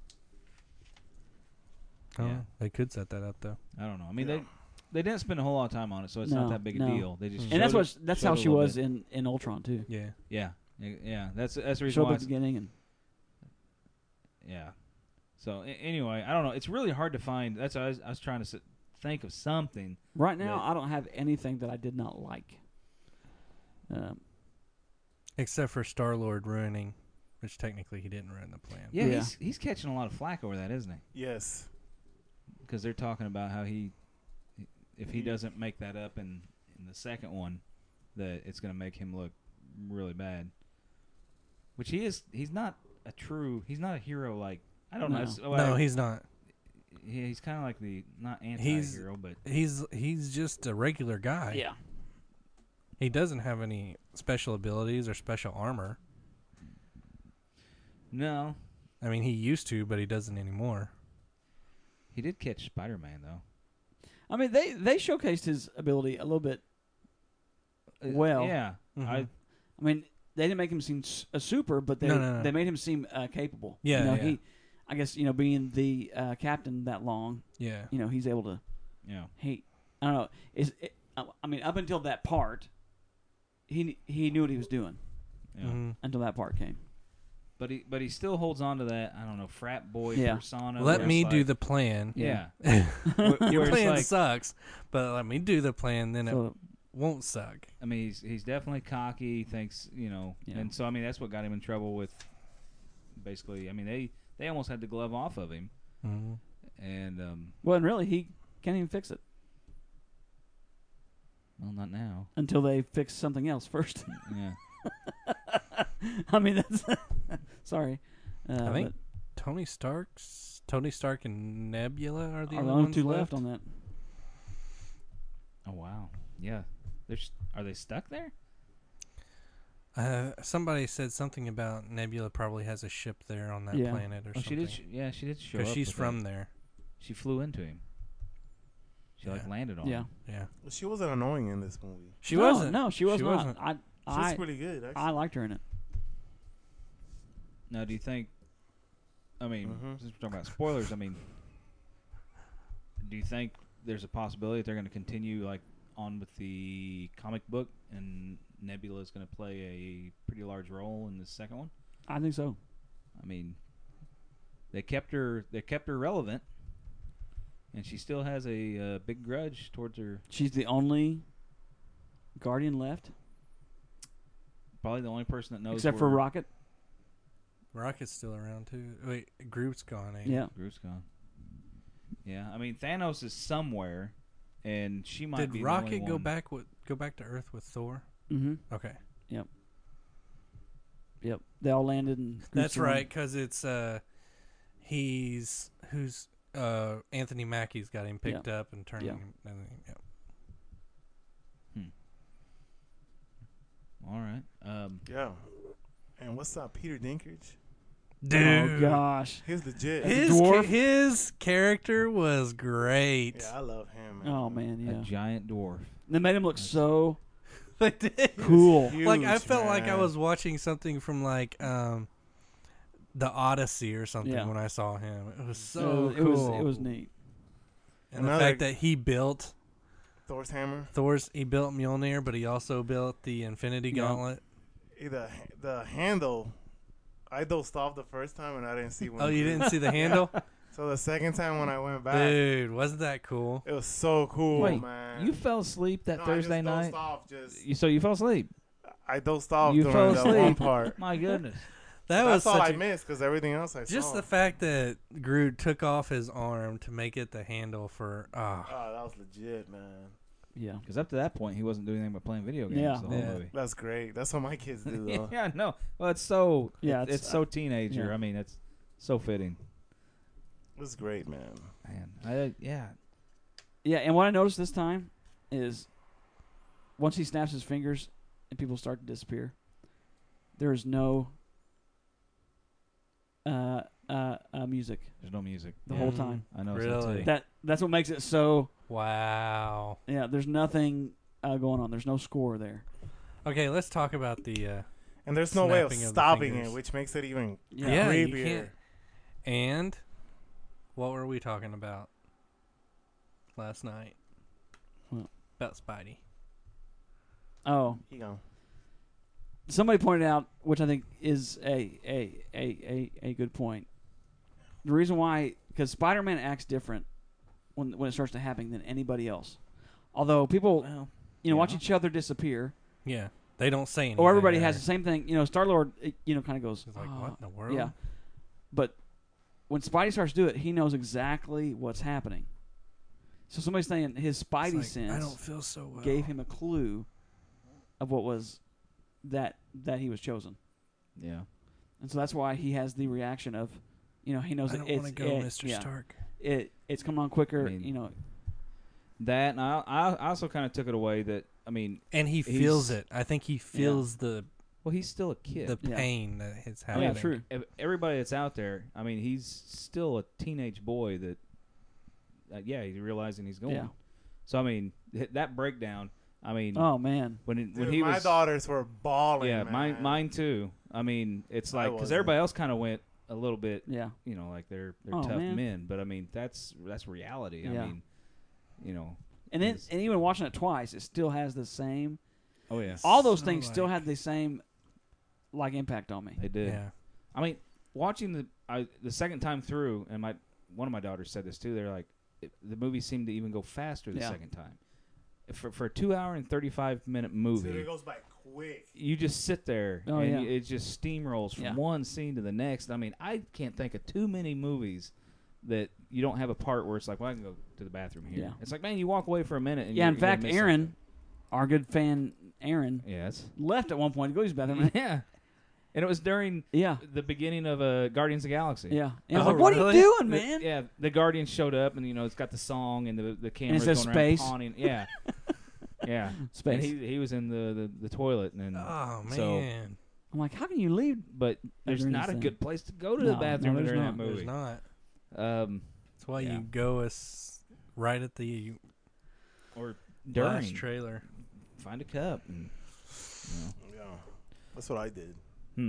S2: Oh,
S1: Yeah.
S2: they could set that up though.
S1: I don't know. I mean,
S4: Yeah.
S1: they they didn't spend a whole lot of time on it, so it's
S3: No,
S1: not that big a
S3: no.
S1: deal. They just
S2: And
S3: And that's
S1: showed
S3: what
S1: it-
S3: that's
S1: showed
S3: how
S1: it a
S3: she
S1: little
S3: was
S1: bit.
S3: in, in Ultron too.
S2: Yeah.
S1: Yeah, yeah. That's that's the reason
S3: Showed
S1: why.
S3: up at the
S1: it's-
S3: beginning and
S1: Yeah. So a- anyway, I don't know. It's really hard to find. That's I was, I was trying to s- think of something.
S3: right now
S1: But-
S3: I don't have anything that I did not like. Um,
S2: Except for Star Lord ruining, which technically he didn't ruin the plan.
S1: Yeah,
S3: Yeah.
S1: he's he's catching a lot of flack over that, isn't he?
S4: Yes.
S1: Because they're talking about how he, if he
S4: He-
S1: doesn't make that up in in the second one, that it's going to make him look really bad. Which he is. He's not a true. He's not a hero. Like I don't know.
S3: No.
S1: it's-
S2: No,
S1: well,
S2: he's not.
S1: he- he's kind of like the not
S2: He's-
S1: anti-hero, but
S2: He's he's just a regular guy.
S3: yeah.
S2: He doesn't have any special abilities or special armor.
S1: no,
S2: I mean, he used to, but he doesn't anymore.
S1: he did catch Spider-Man though.
S3: I mean they they showcased his ability a little bit.
S1: Uh,
S3: Well,
S1: yeah,
S2: Mhm.
S1: I
S3: I mean they didn't make him seem s- a super, but they
S2: No, no, no.
S3: they made him seem uh, capable.
S2: Yeah,
S3: you know,
S2: yeah.
S3: he. I guess you know being the uh, captain that long,
S2: Yeah.
S3: you know he's able to.
S1: yeah.
S3: He I don't know. Is it, I mean up until that part, he he knew what he was doing
S1: yeah.
S2: Mhm.
S3: until that part came.
S1: But he but he still holds on to that I don't know frat boy
S3: Yeah.
S1: persona.
S2: Let
S1: where
S2: me
S1: it's
S2: do
S1: like-
S2: the plan.
S1: yeah.
S3: Yeah.
S1: Where- where
S2: Your
S1: it's
S2: plan
S1: like-
S2: sucks, but let me do the plan, then it
S3: So
S2: won't suck.
S1: I mean, he's he's definitely cocky. Thinks you know,
S3: Yeah.
S1: and so I mean that's what got him in trouble with. Basically, I mean they they almost had the glove off of him,
S2: Mm-hmm.
S1: and um,
S3: well, and really he can't even fix it
S1: well, not now.
S3: until they fix something else first.
S1: Yeah,
S3: I mean that's sorry. Uh,
S2: I think
S3: but
S2: Tony Stark's Tony Stark and Nebula are the
S3: are
S2: only
S3: the only
S2: ones
S3: two
S2: left.
S3: left on that.
S1: oh wow, yeah. They're st- are they stuck there?
S2: Uh, somebody said something about Nebula probably has a ship there on that
S3: Yeah.
S2: planet or
S1: Oh, she
S2: something.
S1: did. Sh- yeah, she did show up.
S2: Because she's
S1: with
S2: from
S1: that.
S2: there.
S1: She flew into him. She like
S2: Yeah.
S1: landed on
S3: Yeah.
S1: him.
S2: Yeah.
S4: Well, she wasn't annoying in this movie.
S2: She
S3: no,
S2: wasn't.
S3: No, she was
S2: She
S3: not.
S2: wasn't.
S3: I
S4: She's
S3: I
S4: pretty good, actually.
S3: I liked her in it.
S1: Now, do you think? I mean,
S4: Mhm.
S1: since we're talking about spoilers, I mean, do you think there's a possibility that they're going to continue like on with the comic book, and Nebula is going to play a pretty large role in the second one?
S3: I think so.
S1: I mean, they kept her they kept her relevant, and she still has a uh, big grudge towards her.
S3: She's the only Guardian left,
S1: Probably the only person that knows.
S3: except for
S1: where
S3: Rocket.
S2: Rocket's still around too. Wait, Groot's gone. Ain't
S3: Yeah.
S1: Groot's gone. Yeah, I mean Thanos is somewhere, and she might
S2: Did
S1: be the only
S2: Rocket go
S1: one.
S2: back with go back to Earth with Thor?
S3: Mm-hmm.
S2: Okay,
S3: Yep. They all landed in.
S2: that's right. Because it's uh, he's who's uh Anthony Mackie's got him picked up and turned
S3: Yeah.
S2: him. And, yep.
S1: All right. Um,
S4: Yeah. And what's up, Peter Dinklage?
S3: Oh gosh.
S4: He's legit.
S2: His
S3: dwarf?
S2: ca- his character was great.
S4: Yeah, I love him. Man.
S3: Oh man,
S1: A
S3: yeah.
S1: giant dwarf.
S3: They made him look so
S2: They did.
S3: cool.
S2: Like I
S4: Huge,
S2: felt like I
S4: man.
S2: was watching something from like um, the Odyssey or something
S3: Yeah.
S2: when I saw him. It was so
S3: it,
S2: cool.
S3: was it was neat.
S2: and the
S4: Another-
S2: fact that he built
S4: Thor's hammer.
S2: Thor's, he built Mjolnir, but he also built the Infinity
S3: Yeah.
S2: Gauntlet.
S4: Eh, The the handle. I dozed off the first time and I didn't see one.
S2: Oh, you didn't see the handle,
S4: So the second time when I went back,
S2: dude? Wasn't that cool?
S4: it was so cool,
S1: Wait,
S4: man.
S1: You fell asleep that
S4: No,
S1: Thursday
S4: I just
S1: night.
S4: dozed off. Just
S1: You, so you fell asleep.
S4: I dozed off
S1: You
S4: during
S1: fell
S4: that one
S1: asleep.
S4: part.
S1: My goodness.
S2: That was
S4: That's all
S2: such
S4: I
S2: a,
S4: missed because everything else I
S2: just
S4: saw.
S2: the fact that Groot took off his arm to make it the handle for. Ah,
S4: Oh, that was legit, man.
S3: Yeah.
S1: Because up to that point, he wasn't doing anything but playing video games
S3: Yeah.
S1: the whole
S2: Yeah.
S1: movie.
S4: That's great. That's what my kids do, though.
S1: yeah, no. Well, it's so.
S3: Yeah,
S1: Yeah,
S3: it's-
S1: it's, so teenager.
S3: yeah.
S1: I mean, it's so fitting.
S4: It's great, man.
S1: Man, I, yeah.
S3: Yeah, and what I noticed this time is once he snaps his fingers and people start to disappear, there is no uh, uh, uh, music
S1: There's no music.
S3: the
S2: Yeah.
S3: whole time.
S1: I know. so
S2: Really?
S1: too.
S3: That that's what makes it so.
S2: wow.
S3: Yeah, there's nothing uh, going on. There's no score there.
S2: Okay, let's talk about the. Uh,
S4: And there's no way of
S2: Snapping of the
S4: stopping it,
S2: fingers.
S4: which makes it even
S3: Yeah.
S2: Yeah, you
S4: creepier.
S2: can't- and what were we talking about last night?
S3: What?
S2: About Spidey.
S3: Oh,
S4: You know.
S3: somebody pointed out, which I think is a a a a, a good point. The reason why, because Spider-Man acts different when when it starts to happen than anybody else. Although people,
S1: Well,
S3: you know, watch
S1: yeah.
S3: each other disappear,
S2: Yeah, they don't say anything.
S3: or everybody has
S2: either.
S3: the same thing. You know, Star Lord, you know, kind of goes,
S2: It's like,
S3: "Oh."
S2: what in the world?
S3: Yeah, but when Spidey starts to do it, he knows exactly what's happening. So somebody's saying his
S2: It's
S3: Spidey
S2: like,
S3: sense
S2: I don't feel so well.
S3: gave him a clue of what was that that he was chosen,
S1: Yeah.
S3: and so that's why he has the reaction of, you know, he knows
S2: I
S3: that
S2: don't
S3: it's
S2: want to go,
S3: it,
S2: Mister
S3: yeah,
S2: Stark.
S3: it it's coming on quicker.
S1: I mean,
S3: you know,
S1: That, and I, I also kind of took it away that, I mean,
S2: And he
S1: He's-
S2: feels it. I think he feels the
S1: well, he's still a kid.
S2: the
S3: Yeah.
S2: pain that is
S3: Oh,
S2: happening.
S3: yeah, true.
S1: Ev- Everybody that's out there, I mean, he's still a teenage boy that, uh, yeah, he's realizing he's going.
S3: Yeah.
S1: So, I mean, th- that breakdown, I mean,
S3: Oh man,
S1: when it, when
S4: Dude,
S1: he
S4: my
S1: was.
S4: daughters were bawling.
S1: Yeah,
S4: man.
S1: mine, mine too. I mean, it's
S4: I
S1: like, because
S4: wasn't.
S1: everybody else kind of went a little bit,
S3: yeah,
S1: you know, like they're they're
S3: Oh,
S1: tough
S3: man.
S1: men, but I mean that's that's reality.
S3: Yeah.
S1: I mean, you know,
S3: and then
S1: It's-
S3: and even watching it twice, it still has the same.
S1: oh yeah,
S3: All those
S2: So,
S3: things still
S2: like-
S3: had the same, like, impact on me.
S1: they did.
S2: Yeah.
S1: I mean, watching the I, the second time through, and my one of my daughters said this too. They're like, it, the movie seemed to even go faster the
S3: Yeah.
S1: second time. For for a two hour and thirty five minute movie,
S4: Dude, it goes by quick.
S1: you just sit there
S3: Oh,
S1: and
S3: yeah.
S1: you, it just steamrolls from
S3: Yeah.
S1: one scene to the next. I mean, I can't think of too many movies that you don't have a part where it's like, well, I can go to the bathroom here.
S3: Yeah.
S1: It's like, man, you walk away for a minute. And
S3: Yeah,
S1: you're,
S3: in
S1: you're gonna
S3: fact,
S1: miss
S3: Aaron,
S1: something.
S3: our good fan Aaron,
S1: Yes.
S3: left at one point to go use the bathroom.
S1: Yeah. And it was during
S3: Yeah,
S1: the beginning of uh, Guardians of the Galaxy.
S3: yeah. And I was
S2: Oh,
S3: like, "What
S2: really?
S3: are you doing,
S1: The-
S3: man?"
S1: yeah, the Guardians showed up, and you know it's got the song and the the camera
S3: says
S1: going
S3: space.
S1: around pawning. Yeah, yeah.
S3: Space.
S1: And he he was in the, the, the toilet, and
S2: Oh
S1: So-
S2: man,
S3: I'm like, "How can you leave?"
S1: but there's
S3: during
S1: not
S3: this
S1: a
S3: thing.
S1: good place to go to
S3: No,
S1: the bathroom
S3: no, there's
S1: during
S3: not.
S1: that
S2: there's
S1: movie.
S2: not.
S1: Um,
S2: That's why
S1: Yeah.
S2: you go as right at the
S1: or
S2: last
S1: during
S2: trailer.
S1: find a cup and you know.
S4: Yeah, that's what I did.
S1: Hmm.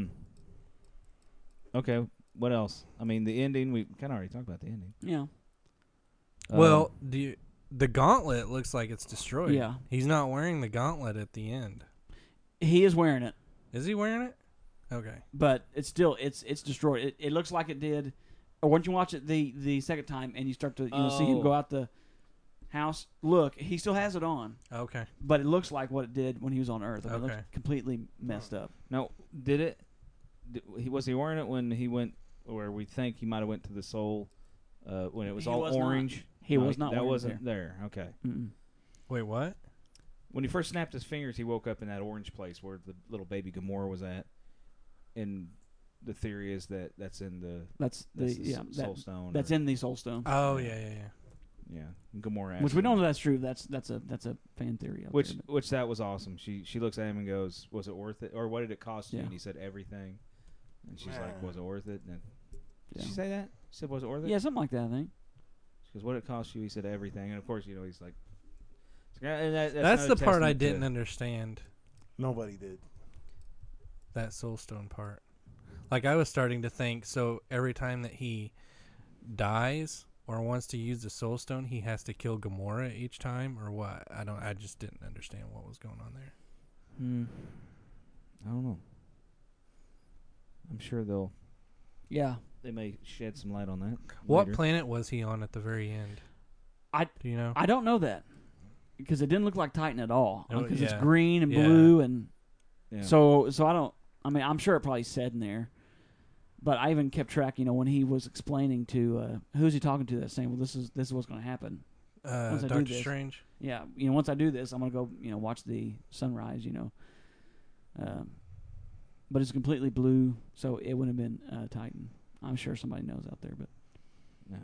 S1: Okay, what else? I mean, the ending. We kind of already talked about the ending.
S3: Yeah,
S1: Um,
S2: Well, do you, the gauntlet looks like it's destroyed.
S3: Yeah.
S2: He's not wearing the gauntlet at the end.
S3: he is wearing it,
S2: Is he wearing it? Okay.
S3: but it's still it's it's destroyed. It, it looks like it did. Or once you watch it the the second time and you start to you know, see him
S1: Oh.
S3: go out the house, look, he still has it on,
S2: Okay.
S3: but it looks like what it did when he was on Earth. I mean, It
S2: Okay.
S3: looks completely messed up.
S1: now, did it? Did, he was he wearing it when he went, or we think he might have went to the Soul, uh, when it was
S3: He
S1: all
S3: was not.
S1: orange.
S3: He
S1: No,
S3: was not
S1: That
S3: wearing it
S1: wasn't there. Okay.
S3: Mm-mm.
S2: Wait, what?
S1: When he first snapped his fingers, he woke up in that orange place where the little baby Gamora was at. And the theory is that that's in the
S3: That's the
S1: that's the
S3: yeah
S1: S-
S3: that,
S1: Soul Stone.
S3: that's
S1: or-
S3: in the Soul Stone,
S2: Oh yeah, yeah, yeah.
S1: Yeah, Gamora.
S3: which we
S1: actually-
S3: don't know that's true. That's that's a that's a fan theory. out
S1: Which
S3: there, but-
S1: which that was awesome. She she looks at him and goes, "Was it worth it? Or what did it cost you?"
S3: Yeah.
S1: And he said, "Everything." And she's like,
S4: Man.
S1: "Was it worth it?" And did
S3: yeah.
S1: she say that? She said, "Was it worth it?"
S3: yeah, something like that. I think.
S1: She goes, "What did it cost you?" He said, "Everything." And of course, you know, he's like, and that, that's,
S2: That's,
S1: another
S2: the part I
S1: testament to-
S2: didn't understand.
S4: Nobody did.
S2: That Soulstone part. Like I was starting to think, so every time that he dies or wants to use the Soulstone, he has to kill Gamora each time, or what? I don't. I just didn't understand what was going on there.
S1: Hmm. I don't know. I'm sure they'll
S3: Yeah,
S1: they may shed some light on that.
S2: What
S1: later.
S2: planet was he on at the very end?
S3: I-
S2: Do you know?
S3: I don't know that because it didn't look like Titan at all.
S2: Oh,
S3: Because it's
S2: yeah.
S3: green and
S2: Yeah.
S3: blue and
S1: Yeah.
S3: So so I don't. I mean, I'm sure it probably said in there, but I even kept track. You know, when he was explaining to uh, who's he talking to, that saying, "Well, this is this is what's going to happen."
S2: Uh,
S3: Once I do
S2: Doctor
S3: this.
S2: Strange.
S3: Yeah, you know, once I do this, I'm gonna go, you know, watch the sunrise. You know, um, but it's completely blue, so it wouldn't have been uh, Titan. I'm sure somebody knows out there, but
S1: Yeah.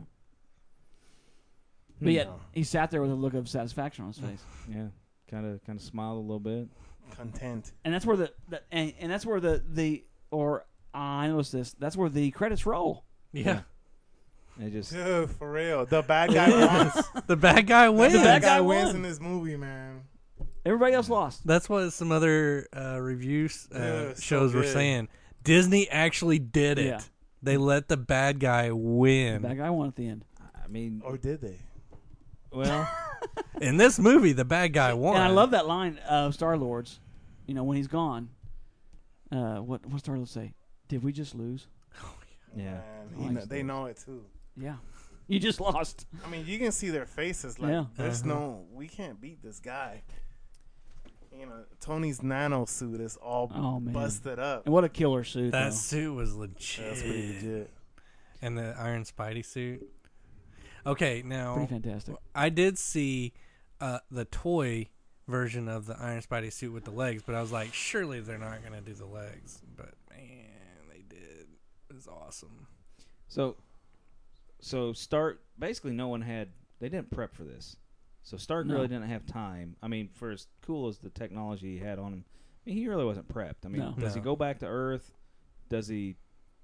S3: but yet
S4: No.
S3: he sat there with a look of satisfaction on his face,
S1: Yeah. Kind of kind of smiled a little bit.
S4: Content.
S3: and that's where the, the and, and that's where the the or uh, I noticed this. That's where the credits roll.
S2: Yeah.
S1: It just
S4: Dude, for real. The bad guy wins.
S2: The bad guy wins.
S4: The
S3: bad
S4: bad
S3: guy
S4: guy wins
S3: won.
S4: in this movie, man.
S3: Everybody else lost.
S2: That's what some other uh, reviews uh,
S4: Yeah, so
S2: shows were
S4: good.
S2: saying. Disney actually did it.
S3: Yeah.
S2: They let the bad guy
S3: The
S2: win.
S3: bad guy won at the end.
S1: I mean,
S4: Or did they?
S1: well,
S2: In this movie, the bad guy won.
S3: And I love that line of Star Lord's. You know, when he's gone. Uh, what what Star Lord say? Did we just lose?
S1: yeah.
S4: Man,
S3: I
S4: he
S3: like
S4: kn- they
S3: those.
S4: know it too.
S3: Yeah, you just lost.
S4: I mean, you can see their faces. Like,
S3: Yeah.
S4: there's
S2: Uh-huh.
S4: no, we can't beat this guy. You know, Tony's nano suit is all
S3: Oh man,
S4: busted up.
S3: and what a killer suit!
S2: that
S3: though.
S2: suit was legit.
S4: That's pretty legit.
S2: And the Iron Spidey suit. Okay, now
S3: Pretty fantastic.
S2: I did see uh, the toy version of the Iron Spidey suit with the legs, but I was like, surely they're not going to do the legs. But man, they did. It was awesome.
S1: So, so Stark basically no one had. They didn't prep for this. So Stark
S3: No.
S1: really didn't have time. I mean, for as cool as the technology he had on him, I mean, he really wasn't prepped. I mean,
S3: No.
S1: does he
S2: No.
S1: go back to Earth? Does he,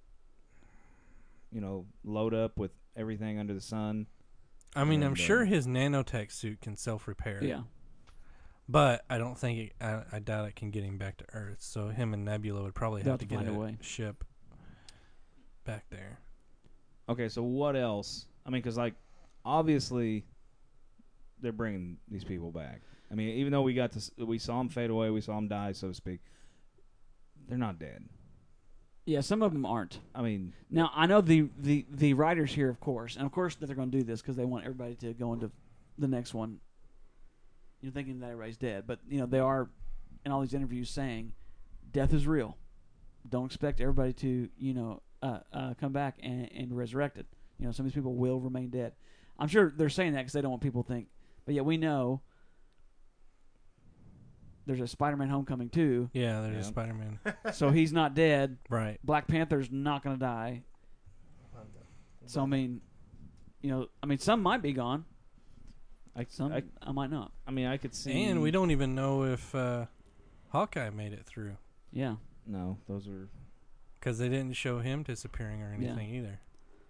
S1: you know, load up with everything under the sun?
S2: I mean, I'm
S1: And,
S2: sure
S1: um,
S2: his nanotech suit can self-repair.
S3: Yeah,
S2: But I don't think it, I, I doubt it can get him back to Earth. So him and Nebula would probably
S3: They'll
S2: have to
S3: have to
S2: get
S3: find
S2: a,
S3: a way.
S2: ship back there.
S1: Okay, so what else? I mean, because like obviously they're bringing these people back. I mean, even though we got to, s- we saw them fade away, we saw them die, so to speak. They're not dead.
S3: yeah. Some of them aren't.
S1: I mean,
S3: Now I know the the the writers here, of course, and of course that they're going to do this because they want everybody to go into the next one. You know, thinking that everybody's dead, but you know they are in all these interviews saying death is real. Don't expect everybody to you know uh, uh, come back and, and be resurrected. You know, some of these people will remain dead. I'm sure they're saying that because they don't want people to think. But yet we know there's a Spider-Man Homecoming too,
S2: Yeah, there's
S1: Yeah.
S2: a Spider-Man.
S3: so he's not dead.
S2: Right.
S3: Black Panther's not going to die. So I mean, you know, I mean, some might be gone.
S1: I,
S3: Some
S1: I,
S3: I, might not.
S1: I mean, I could see.
S2: And we don't even know if uh, Hawkeye made it through.
S3: Yeah,
S1: No, those are.
S2: Because they didn't show him disappearing or
S3: Yeah.
S2: anything either.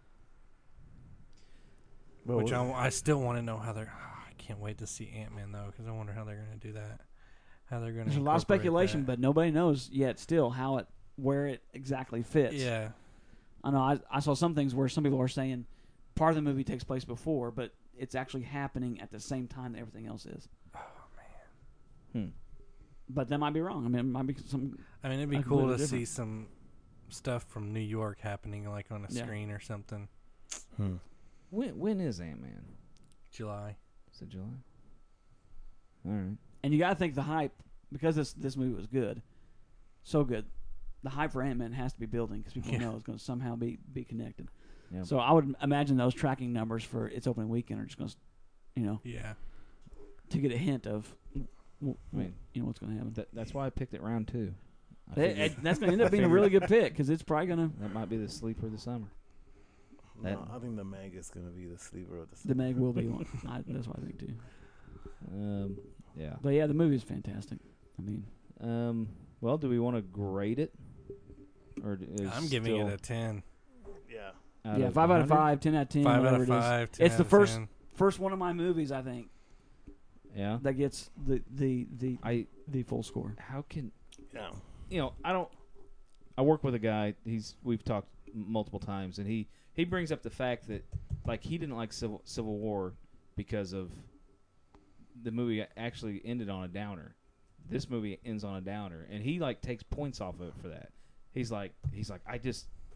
S4: But
S2: Which
S4: what-
S2: I, I still want to know how they're. I can't wait to see Ant-Man though, because I wonder how they're going to do that. How they're going to.
S3: there's a lot of speculation, but nobody knows yet. Still, how it, where it exactly fits.
S2: yeah,
S3: I know. I, I saw some things where some people are saying part of the movie takes place before, but it's actually happening at the same time that everything else is.
S1: Hmm.
S3: But that might be wrong. I mean, it might be some.
S2: I mean it'd be
S3: Like
S2: cool to
S3: completely
S2: see
S3: different.
S2: some stuff from New York happening, like on a
S3: Yeah.
S2: screen or something.
S4: Hmm.
S1: When when is Ant Man?
S2: July.
S1: Is it July? All right.
S3: And you got to think the hype because this this movie was good, so good. The hype for Ant-Man has to be building because people
S2: Yeah.
S3: know it's going to somehow be be connected.
S1: Yeah.
S3: So I would imagine those tracking numbers for its opening weekend are just going to, you know,
S2: Yeah.
S3: to get a hint of, w-
S1: I mean,
S3: you know, what's going to happen.
S1: that, that's why I picked it round two. I
S3: It-
S1: figured
S3: it- that's going to end up being a really good pick because it's probably going to.
S1: that might be the sleeper of the summer.
S4: No,
S1: That-
S4: I think the Meg is gonna be the sleeper of the.
S3: The Meg will be one. I, that's what I think too.
S1: Um. Yeah.
S3: But yeah, the movie is fantastic. I mean,
S1: Um. Well, do we want to grade it? Or d- is
S2: I'm giving
S1: still
S2: it a ten.
S4: Yeah.
S1: out
S3: yeah,
S1: of
S3: five out of
S1: one hundred?
S3: five, ten out of ten,
S2: Five out
S3: whatever
S2: of
S3: it is.
S2: five. ten
S3: It's
S2: out
S3: the
S2: of
S3: first-
S2: ten.
S3: First one of my movies, I think,
S1: Yeah.
S3: that gets the the the
S1: I.
S3: the full score.
S1: How can
S4: Yeah.
S1: you know? I don't. I work with a guy. He's we've talked m- multiple times, and he he brings up the fact that like he didn't like Civil Civil War because of the movie actually ended on a downer. This movie ends on a downer, and he like takes points off of it for that. He's like he's like I just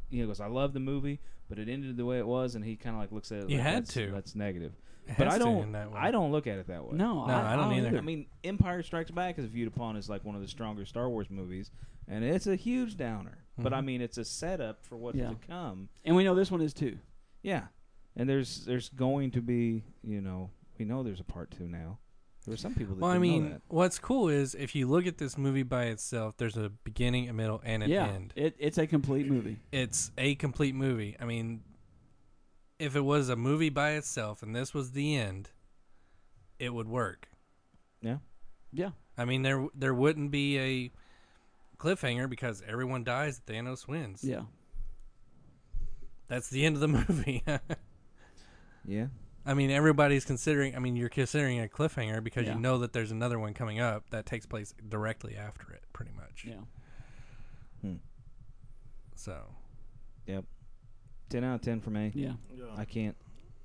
S1: he goes, I love the movie, but it ended the way it was, and he kind of like looks at it.
S2: You
S1: like
S2: had
S1: that's,
S2: to.
S1: That's negative.
S2: It
S1: But
S2: has
S1: I
S2: to
S1: don't.
S2: end that way.
S1: I don't look at it that way.
S3: No,
S2: No, I don't either.
S1: I mean, Empire Strikes Back is viewed upon as like one of the stronger Star Wars movies, and it's a huge downer. But I
S2: Mhm.
S1: mean, it's a setup for what's
S3: Yeah.
S1: to come.
S3: And we know this one is too.
S1: Yeah, and there's there's going to be, you know, we know there's a part two now. There were some people that
S2: Well, I
S1: didn't know
S2: mean,
S1: that.
S2: what's cool is if you look at this movie by itself, there's a beginning, a middle, and an
S3: yeah,
S2: end.
S3: it, it's a complete movie.
S2: It's a complete movie. I mean, if it was a movie by itself and this was the end, it would work.
S1: Yeah.
S3: Yeah.
S2: I mean, there there wouldn't be a cliffhanger because everyone dies, Thanos wins.
S3: Yeah.
S2: That's the end of the movie.
S1: Yeah.
S2: I mean, everybody's considering, I mean, you're considering a cliffhanger because
S3: Yeah.
S2: you know that there's another one coming up that takes place directly after it, pretty much.
S3: Yeah.
S1: Hmm.
S2: So,
S1: ten out of ten for me.
S3: Yeah.
S4: Yeah.
S1: I can't.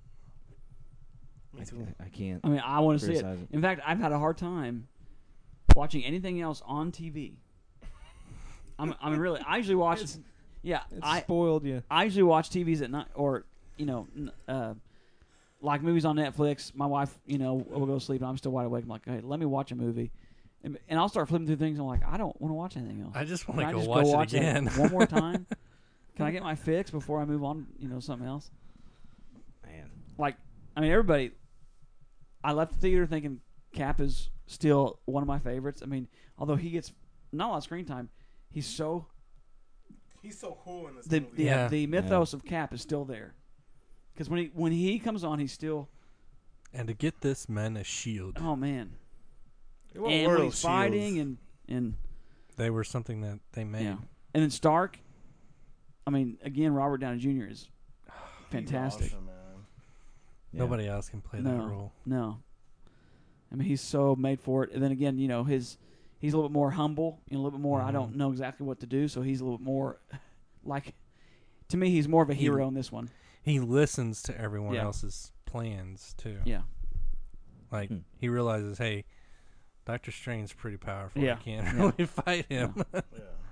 S4: Me
S1: I,
S4: too.
S1: I can't.
S3: I mean, I want to see it.
S1: criticize it.
S3: In fact, I've had a hard time watching anything else on T V. I'm, I mean, really, I usually watch.
S1: It's-
S3: yeah,
S1: It's
S3: I
S1: spoiled you.
S3: I usually watch T Vs at night, or you know, n- uh, like movies on Netflix. My wife, you know, will go to sleep, and I'm still wide awake. I'm like, hey, let me watch a movie, and, and I'll start flipping through things. And I'm like, I don't want to watch anything else.
S2: I just want
S3: Can
S2: to
S3: I
S2: go
S3: just
S2: watch,
S3: go watch
S2: it again.
S3: one more time? Can I get my fix before I move on? You know, something else.
S1: Man.
S3: Like, I mean, everybody. I left the theater thinking Cap is still one of my favorites. I mean, although he gets not a lot of screen time, he's so
S4: He's so cool in this
S3: the
S4: movie.
S3: yeah,
S2: Yeah.
S3: the mythos of Cap is still there. Because when he when he comes on, he's still
S2: And to get this man a shield.
S3: oh man,
S4: What
S3: and
S4: were
S3: when
S4: those
S3: he's fighting
S4: shields?
S3: and and
S2: They were something that they made.
S3: yeah, and then Stark. I mean, again, Robert Downey Junior is
S4: He's
S3: fantastic.
S4: awesome, man.
S1: Yeah.
S2: Nobody else can play
S3: No.
S2: that role.
S3: No, I mean he's so made for it. And then again, you know his he's a little bit more humble, and a little bit more. I don't
S2: Mhm.
S3: know exactly what to do, so he's a little bit more like. To me, he's more of a
S2: He-
S3: hero in this one.
S2: He listens to everyone
S3: Yeah.
S2: else's plans, too.
S3: Yeah,
S2: Like,
S1: Hmm.
S2: he realizes, hey, Doctor Strange's pretty powerful.
S3: Yeah.
S2: I can't
S3: Yeah.
S2: really fight him.
S4: Yeah.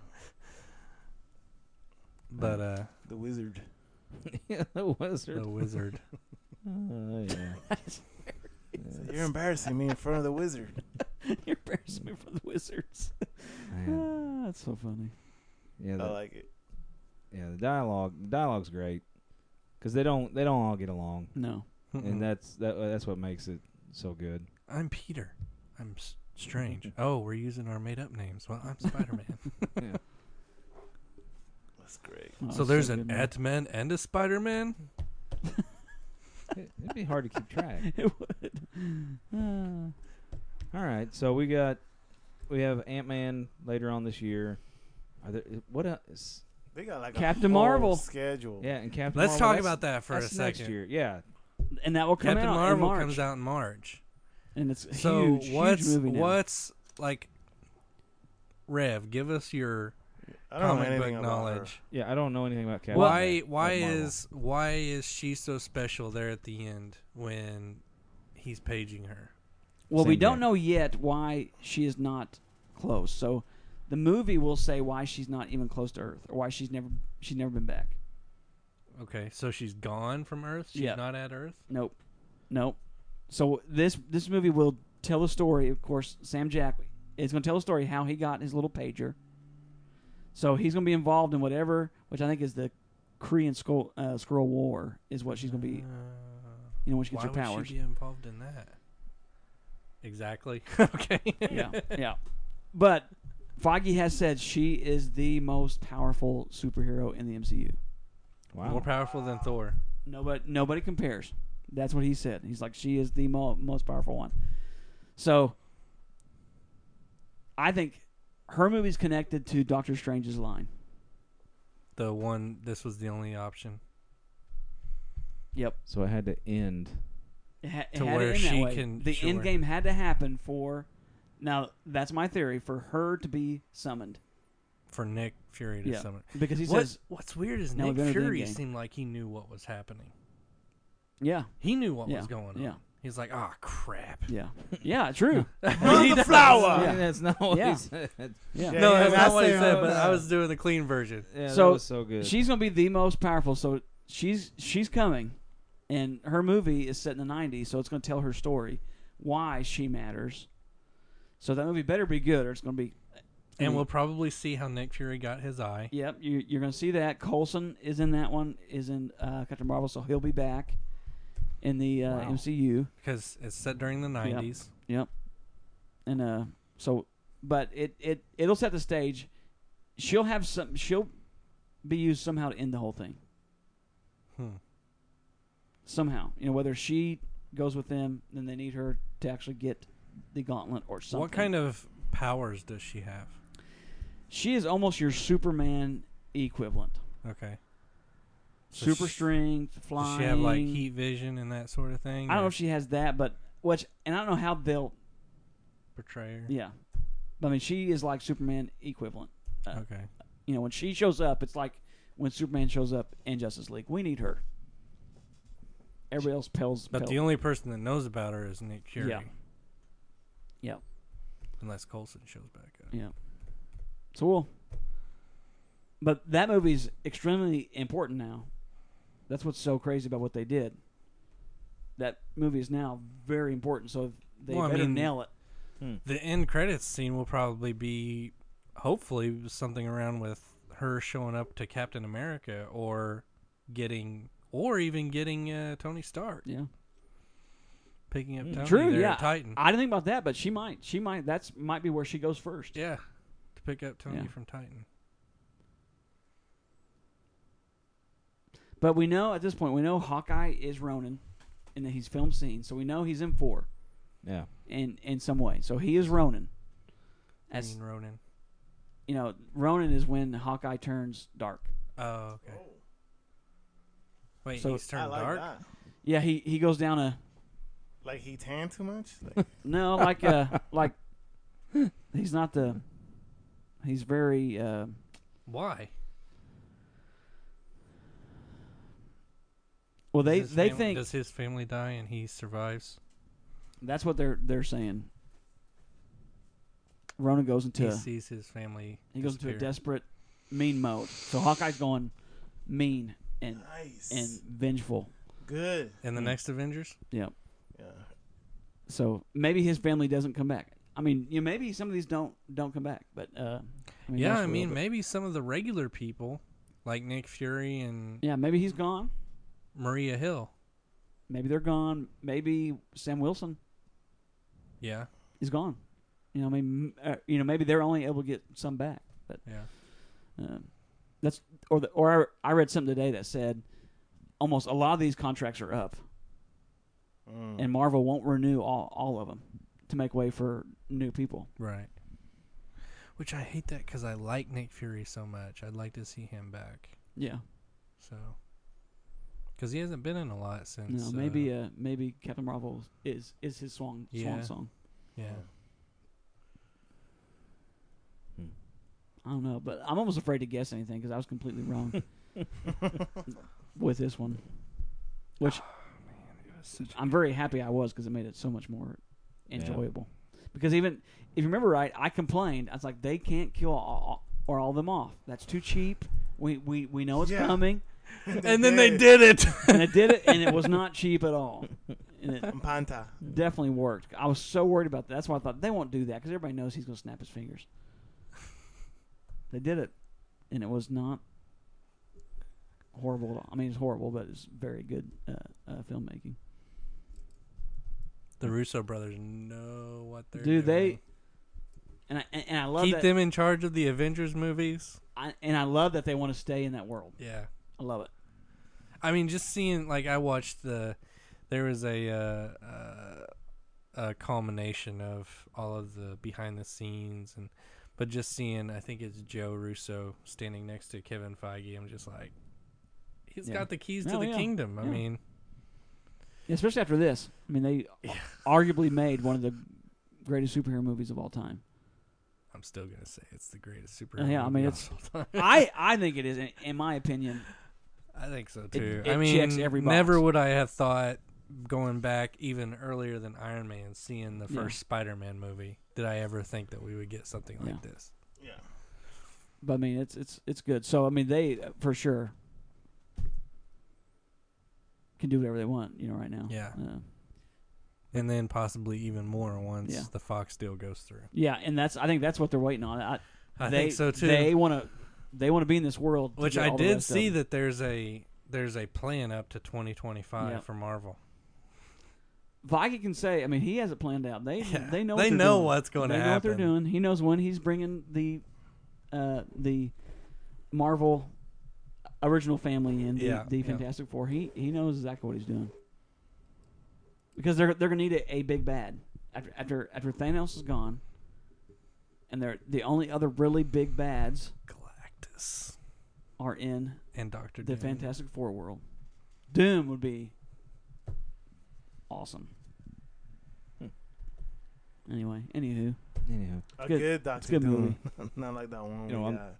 S2: But, uh,
S4: The wizard.
S1: yeah, the wizard.
S2: the wizard.
S1: Oh, yeah.
S4: So you're embarrassing me in front of the wizard.
S3: You're embarrassing me for the Wizards.
S1: Man.
S3: Ah, that's so funny.
S1: Yeah,
S4: I
S1: the,
S4: like it.
S1: yeah. The dialogue, the dialogue's great because they don't they don't all get along,
S3: No,
S1: and that's that that's what makes it so good.
S2: I'm Peter. I'm S- Strange. Oh, we're using our made-up names. Well, I'm Spider-Man.
S1: Yeah.
S4: That's great.
S3: Oh,
S2: so
S3: it's
S2: there's
S3: good,
S2: an
S3: man.
S2: Ant-Man and a Spider-Man?
S1: It- It'd be hard to keep track.
S3: It would. Ah.
S1: All right, so we got we have Ant-Man later on this year. Are there what else?
S4: They got like
S3: Captain
S4: a whole
S3: Marvel.
S4: schedule.
S1: Yeah, and Captain
S2: Let's
S1: Marvel,
S2: talk
S1: that's-
S2: about that for a
S1: that's
S2: second.
S1: next year. Yeah,
S3: and that will come
S2: Captain
S3: out
S2: Marvel
S3: in March.
S2: comes out in March.
S3: and it's a
S2: So
S3: huge,
S2: what's
S3: huge movie now.
S2: what's like Rev, give us your
S4: I don't know
S2: comic
S4: anything
S2: book
S4: about
S2: knowledge.
S1: yeah. I don't know anything about Captain.
S2: Why
S1: Marvel.
S2: why
S1: Marvel.
S2: is why is she so special there at the end when he's paging her?
S3: Well, we
S1: Same
S3: don't
S1: day.
S3: know yet why she is not close. So the movie will say why she's not even close to Earth, or why she's never she's never been back.
S2: Okay, so she's gone from Earth? She's
S3: Yeah.
S2: not at Earth?
S3: Nope, nope. So this this movie will tell the story. Of course, Sam Jack is going to tell the story how he got his little pager. So he's going to be involved in whatever, which I think is the Korean Skull, uh, Skrull War, is what she's going to be.
S2: Uh,
S3: You know, when she
S2: why
S3: gets her
S2: would
S3: powers.
S2: she be involved in that? Exactly. Okay.
S3: yeah, yeah. But Feige has said she is the most powerful superhero in the M C U.
S1: Wow.
S2: More powerful than Thor.
S3: Nobody, nobody compares. That's what he said. He's like, she is the mo- most powerful one. So, I think her movie's connected to Doctor Strange's line.
S2: The one, this was the only option.
S3: Yep.
S1: So it had to end.
S3: It ha- it
S2: To
S3: had
S2: where
S3: it in that
S2: she
S3: way.
S2: can-
S3: The
S2: sure.
S3: end game had to happen for. Now, that's my theory, for her to be summoned.
S2: For Nick Fury to
S3: Yeah.
S2: summon.
S3: Because he
S2: What,
S3: says,
S2: what's weird is
S3: "Now
S2: Nick
S3: we've entered the
S2: Fury
S3: endgame."
S2: seemed like he knew what was happening.
S3: yeah,
S2: He knew what
S3: yeah,
S2: was going on.
S3: yeah.
S2: He's like, oh crap.
S3: Yeah, yeah, true.
S4: Run
S2: He
S4: the
S2: does.
S4: flower.
S1: Yeah, that's not what
S3: Yeah.
S1: he said.
S3: Yeah.
S4: Yeah.
S2: No, that's
S4: yeah,
S2: not what he
S4: that's
S2: said.
S4: it.
S2: But I
S1: Uh,
S2: was doing the clean version.
S1: Yeah,
S3: So,
S1: that was so good.
S3: She's gonna be the most powerful. So she's she's coming, and her movie is set in the nineties. So it's gonna tell her story, why she matters. So that movie better be good, or it's gonna be.
S2: And we'll probably see how Nick Fury got his eye.
S3: Yep, you, you're gonna see that. Coulson is in that one. Is in uh, Captain Marvel, so he'll be back in the uh,
S2: Wow.
S3: M C U.
S2: Because it's set during the nineties.
S3: Yep. And uh, so, but it it it'll set the stage. She'll have some. She'll be used somehow to end the whole thing.
S2: Hmm.
S3: Somehow, you know, whether she goes with them, then they need her to actually get the gauntlet or something.
S2: What kind of powers does she have?
S3: She is almost your Superman equivalent.
S2: Okay. So
S3: Super
S2: she-
S3: strength,
S2: Does
S3: flying.
S2: she have like heat vision and that sort of thing?
S3: I don't know
S2: or
S3: if she has that, but which, and I don't know how they'll.
S2: portray her.
S3: Yeah, but I mean, she is like Superman equivalent. Uh,
S2: Okay.
S3: You know, when she shows up, it's like when Superman shows up in Justice League. We need her. Everybody else pales.
S2: But
S3: pale.
S2: the only person that knows about her is Nick Fury.
S3: Yeah. Yeah.
S2: Unless Coulson shows back up.
S3: Yeah. So we'll. But that movie's extremely important now. That's what's so crazy about what they did. That movie is now very important, so they
S2: Well, I
S3: better
S2: mean-
S3: nail it.
S2: The end credits scene will probably be, hopefully, something around with her showing up to Captain America or getting, or even getting uh, Tony Stark
S3: Yeah.
S2: picking up
S1: Mm.
S2: Tony
S3: True,
S2: there
S3: yeah.
S2: at Titan.
S3: I didn't think about that, but she might. She might. That's might be where she goes first.
S2: Yeah, to pick up Tony
S3: Yeah.
S2: from Titan.
S3: But we know at this point, we know Hawkeye is Ronin, and that he's filmed scenes, so we know he's in four
S1: Yeah.
S3: in in some way. So he is Ronin. As
S2: Green Ronin.
S3: you know, Ronin is when Hawkeye turns dark.
S2: Oh, okay. Wait,
S3: So-
S2: he's
S4: I
S2: turned
S4: like
S2: dark?
S4: that.
S3: Yeah, he he goes down a
S4: Like he tan too much. Like,
S3: no, like uh like he's not the he's very uh
S2: Why?
S3: well they
S2: Does his
S3: they
S2: fam-
S3: think
S2: Does his family die and he survives?
S3: that's what they're they're saying. Ronin goes into
S2: He sees his family
S3: he goes into a
S2: disappear.
S3: desperate mean mode. So Hawkeye's going mean and
S4: nice.
S3: and vengeful.
S4: good.
S2: In the
S3: Mm.
S2: next Avengers?
S3: Yeah.
S4: Yeah.
S3: So maybe his family doesn't come back. I mean, you know, maybe some of these don't don't come back, but uh, I mean,
S2: yeah,
S3: most
S2: I
S3: will,
S2: mean,
S3: but-
S2: maybe some of the regular people, like Nick Fury and
S3: yeah, maybe he's gone.
S2: Maria Hill.
S3: Maybe they're gone. Maybe Sam Wilson
S2: Yeah,
S3: is gone. You know, I mean, uh, you know, maybe they're only able to get some back, but
S2: yeah.
S3: um, that's or the, or I, I read something today that said almost a lot of these contracts are up,
S4: Mm.
S3: and Marvel won't renew all all of them to make way for new people.
S2: Right. Which I hate that because I like Nick Fury so much. I'd like to see him back.
S3: Yeah,
S2: So, because he hasn't been in a lot since.
S3: no, maybe
S2: Uh,
S3: uh, maybe Captain Marvel is is his swan
S2: Yeah.
S3: swan song.
S2: yeah.
S3: I don't know, but I'm almost afraid to guess anything because I was completely wrong with this one. Which
S2: It was such a-
S3: I'm very happy I was because it made it so much more
S1: Yeah.
S3: enjoyable. Because even if you remember right, I complained. I was like, they can't kill all, or all of them off. That's too cheap. We we, we know it's
S4: Yeah.
S3: coming,
S2: and then they did it.
S3: and it did it, and it was not cheap at all. And it
S4: Panta.
S3: definitely worked. I was so worried about that. That's why I thought they won't do that because everybody knows he's going to snap his fingers. They did it, and it was not horrible at all. I mean, it's horrible, but it's very good uh, uh, filmmaking.
S2: The Russo brothers know what they're
S3: Dude,
S2: doing.
S3: they and I and, and I love
S2: keep
S3: that.
S2: them in charge of the Avengers movies.
S3: I, and I love that they want to stay in that world.
S2: Yeah.
S3: I love it.
S2: I mean, just seeing like I watched the, there was a uh, uh, a culmination of all of the behind the scenes and, but just seeing I think it's Joe Russo standing next to Kevin Feige. I'm just like, he's
S3: Yeah.
S2: got the keys to
S3: Oh,
S2: the
S3: yeah.
S2: kingdom. I
S3: Yeah.
S2: mean,
S3: Especially after this. I mean, they
S2: Yeah.
S3: arguably made one of the greatest superhero movies of all time.
S2: I'm still gonna say it's the greatest superhero.
S3: Yeah, I
S2: movie
S3: mean,
S2: of
S3: it's-
S2: all time.
S3: I, I think it is, in, in my opinion.
S2: I think so too.
S3: it
S2: I mean,
S3: checks every box.
S2: never would I have thought going back even earlier than Iron Man, seeing the
S3: Yeah.
S2: first Spider-Man movie, did I ever think that we would get something
S3: Yeah.
S2: like this?
S4: Yeah.
S3: But I mean, it's it's it's good. So I mean, they uh, for sure can do whatever they want. You know, right now.
S2: Yeah.
S3: Uh,
S2: And then possibly even more once
S3: Yeah.
S2: the Fox deal goes through.
S3: yeah, and that's I think that's what they're waiting on. I,
S2: I
S3: they,
S2: think so too.
S3: They want to they want to be in this world. to
S2: Which
S3: get
S2: I
S3: all the
S2: did
S3: rest of
S2: see
S3: them.
S2: that there's a there's a plan up to twenty twenty-five
S3: Yep.
S2: for Marvel.
S3: Feige can say. I mean, he has it planned out. They
S2: Yeah.
S3: they know
S2: They
S3: what they're
S2: know
S3: doing.
S2: what's going
S3: they
S2: to
S3: know
S2: happen.
S3: what they're doing. He knows when he's bringing the uh, the Marvel original family in the,
S2: Yeah,
S3: the
S2: yeah.
S3: Fantastic Four. He he knows exactly what he's doing because they're they're gonna need a, a big bad after after after Thanos is gone, and they're the only other really big bads
S2: Galactus
S3: are in
S2: and Doctor
S3: the
S2: Doom.
S3: Fantastic Four world. Doom would be awesome.
S1: Hmm.
S3: Anyway, anywho,
S1: Anyhow,
S4: A
S3: good-
S4: good, Doctor
S3: it's a good
S4: Doom. Not like that one
S1: You know,
S4: we
S1: I'm-
S4: got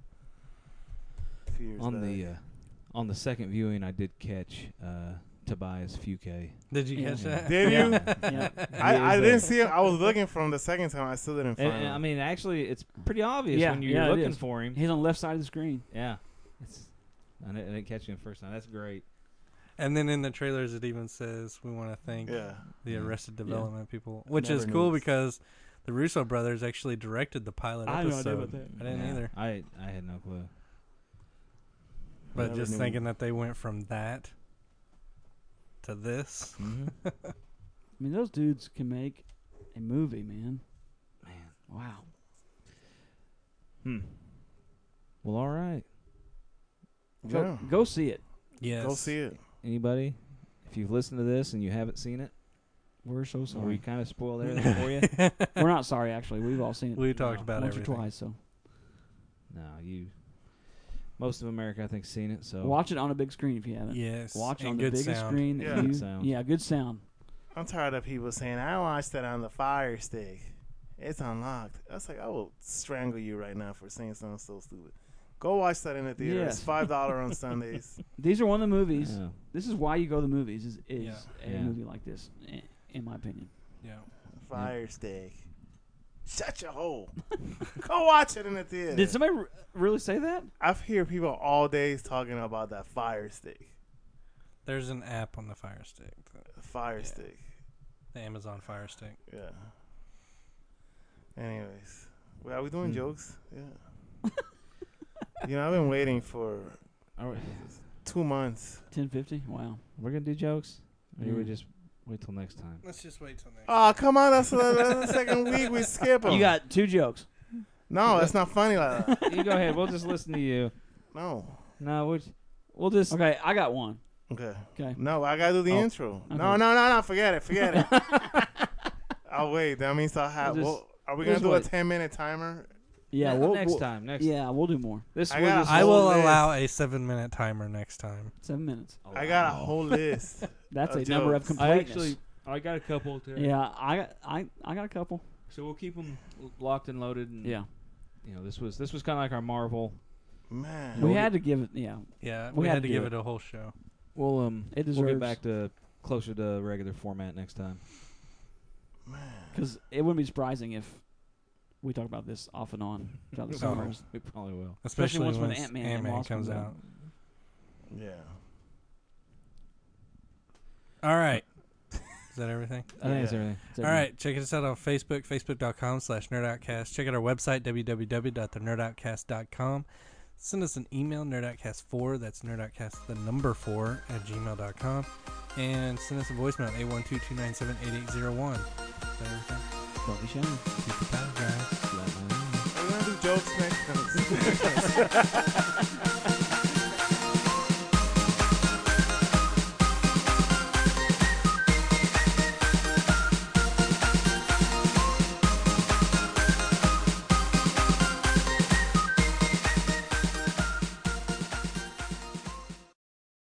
S4: a few years
S1: on
S4: back.
S1: the uh, on the second viewing, I did catch uh, Tobias Fuke.
S2: Did you
S3: Yeah.
S2: catch that?
S4: Did you?
S3: yeah.
S4: I,
S1: He
S4: I
S1: is,
S4: didn't
S1: uh,
S4: see him. I was looking for him the second time. I still didn't find
S1: And, and,
S4: him.
S1: I mean, actually, it's pretty obvious
S3: Yeah,
S1: when you're
S3: yeah, it
S1: looking
S3: is.
S1: for him.
S3: He's on the left side of the screen.
S1: Yeah, it's. I didn't, I didn't catch him the first time. That's great.
S2: And then in the trailers, it even says we want to thank
S4: yeah.
S2: the
S1: Yeah.
S2: Arrested Development people, which
S4: Never
S2: is
S4: knew
S2: cool
S4: this.
S2: because the Russo brothers actually directed the pilot
S3: I had no
S2: episode.
S3: idea about that.
S2: I didn't
S1: Yeah,
S2: either.
S1: I I had no clue.
S2: But
S4: Never
S2: just
S4: knew.
S2: thinking that they went from that to this.
S1: Mm-hmm.
S3: I mean, those dudes can make a movie, man.
S1: Man.
S3: Wow.
S1: Hmm. Well, all right.
S3: Go,
S4: Yeah.
S3: go see it.
S2: Yes.
S4: Go see it.
S1: Anybody, if you've listened to this and you haven't seen it,
S3: We're so
S1: or we
S3: sorry.
S1: kind of spoiled everything for you.
S3: We're not sorry, actually. We've all seen it.
S2: We talked
S1: No.
S2: about
S3: once
S2: everything.
S3: or twice. So
S1: No, you. Most of America, I think, seen it. So
S3: watch it on a big screen if you haven't.
S2: Yes.
S3: Watch it
S2: and
S3: on the
S2: good
S3: biggest
S2: sound.
S3: screen. that
S4: Yeah.
S3: you,
S1: Good sound.
S3: Yeah, good sound.
S4: I'm tired of people saying, I watched that on the Fire Stick. It's unlocked. I was like, I will strangle you right now for saying something so stupid. Go watch that in the theater.
S3: Yes.
S4: It's five dollars on Sundays.
S3: These are one of the movies.
S1: Yeah.
S3: This is why you go to the movies. Is, is
S2: Yeah.
S3: a
S1: Yeah.
S3: movie like this, i- in my opinion.
S2: Yeah.
S4: Fire Stick. Shut your hole. Go watch it in the theater.
S3: Did somebody r- really say that?
S4: I've heard people all day talking about that Fire Stick.
S2: There's an app on the Fire Stick, the,
S4: Fire
S2: Yeah.
S4: Stick.
S2: the Amazon Fire Stick.
S4: Yeah. Anyways. Well, are we doing
S1: Hmm.
S4: jokes? Yeah. You know, I've been waiting for
S1: Are we,
S4: two months.
S3: ten fifty. Wow.
S1: we're gonna do jokes. Or you
S3: Mm.
S1: would just wait till next time.
S2: Let's just wait till next.
S4: Oh, come on. That's the, that's the second week we skip them.
S3: You got two jokes.
S4: No, that's not funny like that.
S1: You go ahead. We'll just listen to you.
S4: No.
S1: No, we'll, we'll just.
S3: Okay, I got one.
S4: Okay.
S3: Okay.
S4: No, I got to do the
S1: Oh.
S4: intro.
S3: Okay.
S4: No, no, no, no. Forget it. Forget it. I'll wait. That means I'll have.
S3: We'll just-
S4: well, are we
S3: we'll
S4: going to do
S3: just
S4: a ten minute timer?
S3: Yeah,
S1: Ne-
S3: we'll,
S1: next
S3: we'll-
S1: time. Next.
S3: Yeah, we'll do more.
S1: This
S4: I
S1: we'll
S4: got a
S1: just-
S2: I
S4: whole
S2: will
S4: list.
S2: allow a seven minute timer next time.
S3: Seven minutes.
S4: I got a whole list.
S3: That's
S4: Uh,
S3: a number of
S4: jokes.
S3: completeness.
S1: I actually, I got a couple. Too.
S3: Yeah, I got I I got a couple.
S1: So we'll keep them locked and loaded. And,
S3: Yeah,
S1: You know, this was this was kind of like our Marvel.
S4: Man.
S3: we had to give it. Yeah,
S2: Yeah,
S3: We
S2: we,
S3: had
S2: had
S3: to
S2: to
S3: do
S2: give
S3: it.
S2: it a whole show.
S1: We'll um.
S3: It
S1: We'll
S3: deserves-
S1: get back to closer to regular format next time.
S4: Man.
S3: because it wouldn't be surprising if we talk about this off and on throughout the
S2: No.
S3: summers.
S1: We probably will.
S3: Especially once when
S2: once
S3: Ant-Man and
S2: Ant-Man
S3: Wasp
S2: comes
S3: comes out.
S2: out.
S4: Yeah.
S2: All right. Is that everything?
S1: I think that's
S4: Yeah.
S1: everything.
S3: So
S2: All right, check us out on Facebook, facebook.com slash nerdoutcast. Check out our website, w w w dot the nerdoutcast dot com. Send us an email, nerdoutcast four, that's nerdoutcast, the number four, at gmail dot com. And send us a voicemail, eight one two, two nine seven, eight eight zero one. Is that everything?
S3: Don't be ashamed.
S2: Keep the power, guys.
S1: Let my-
S4: Are we going to do jokes next time?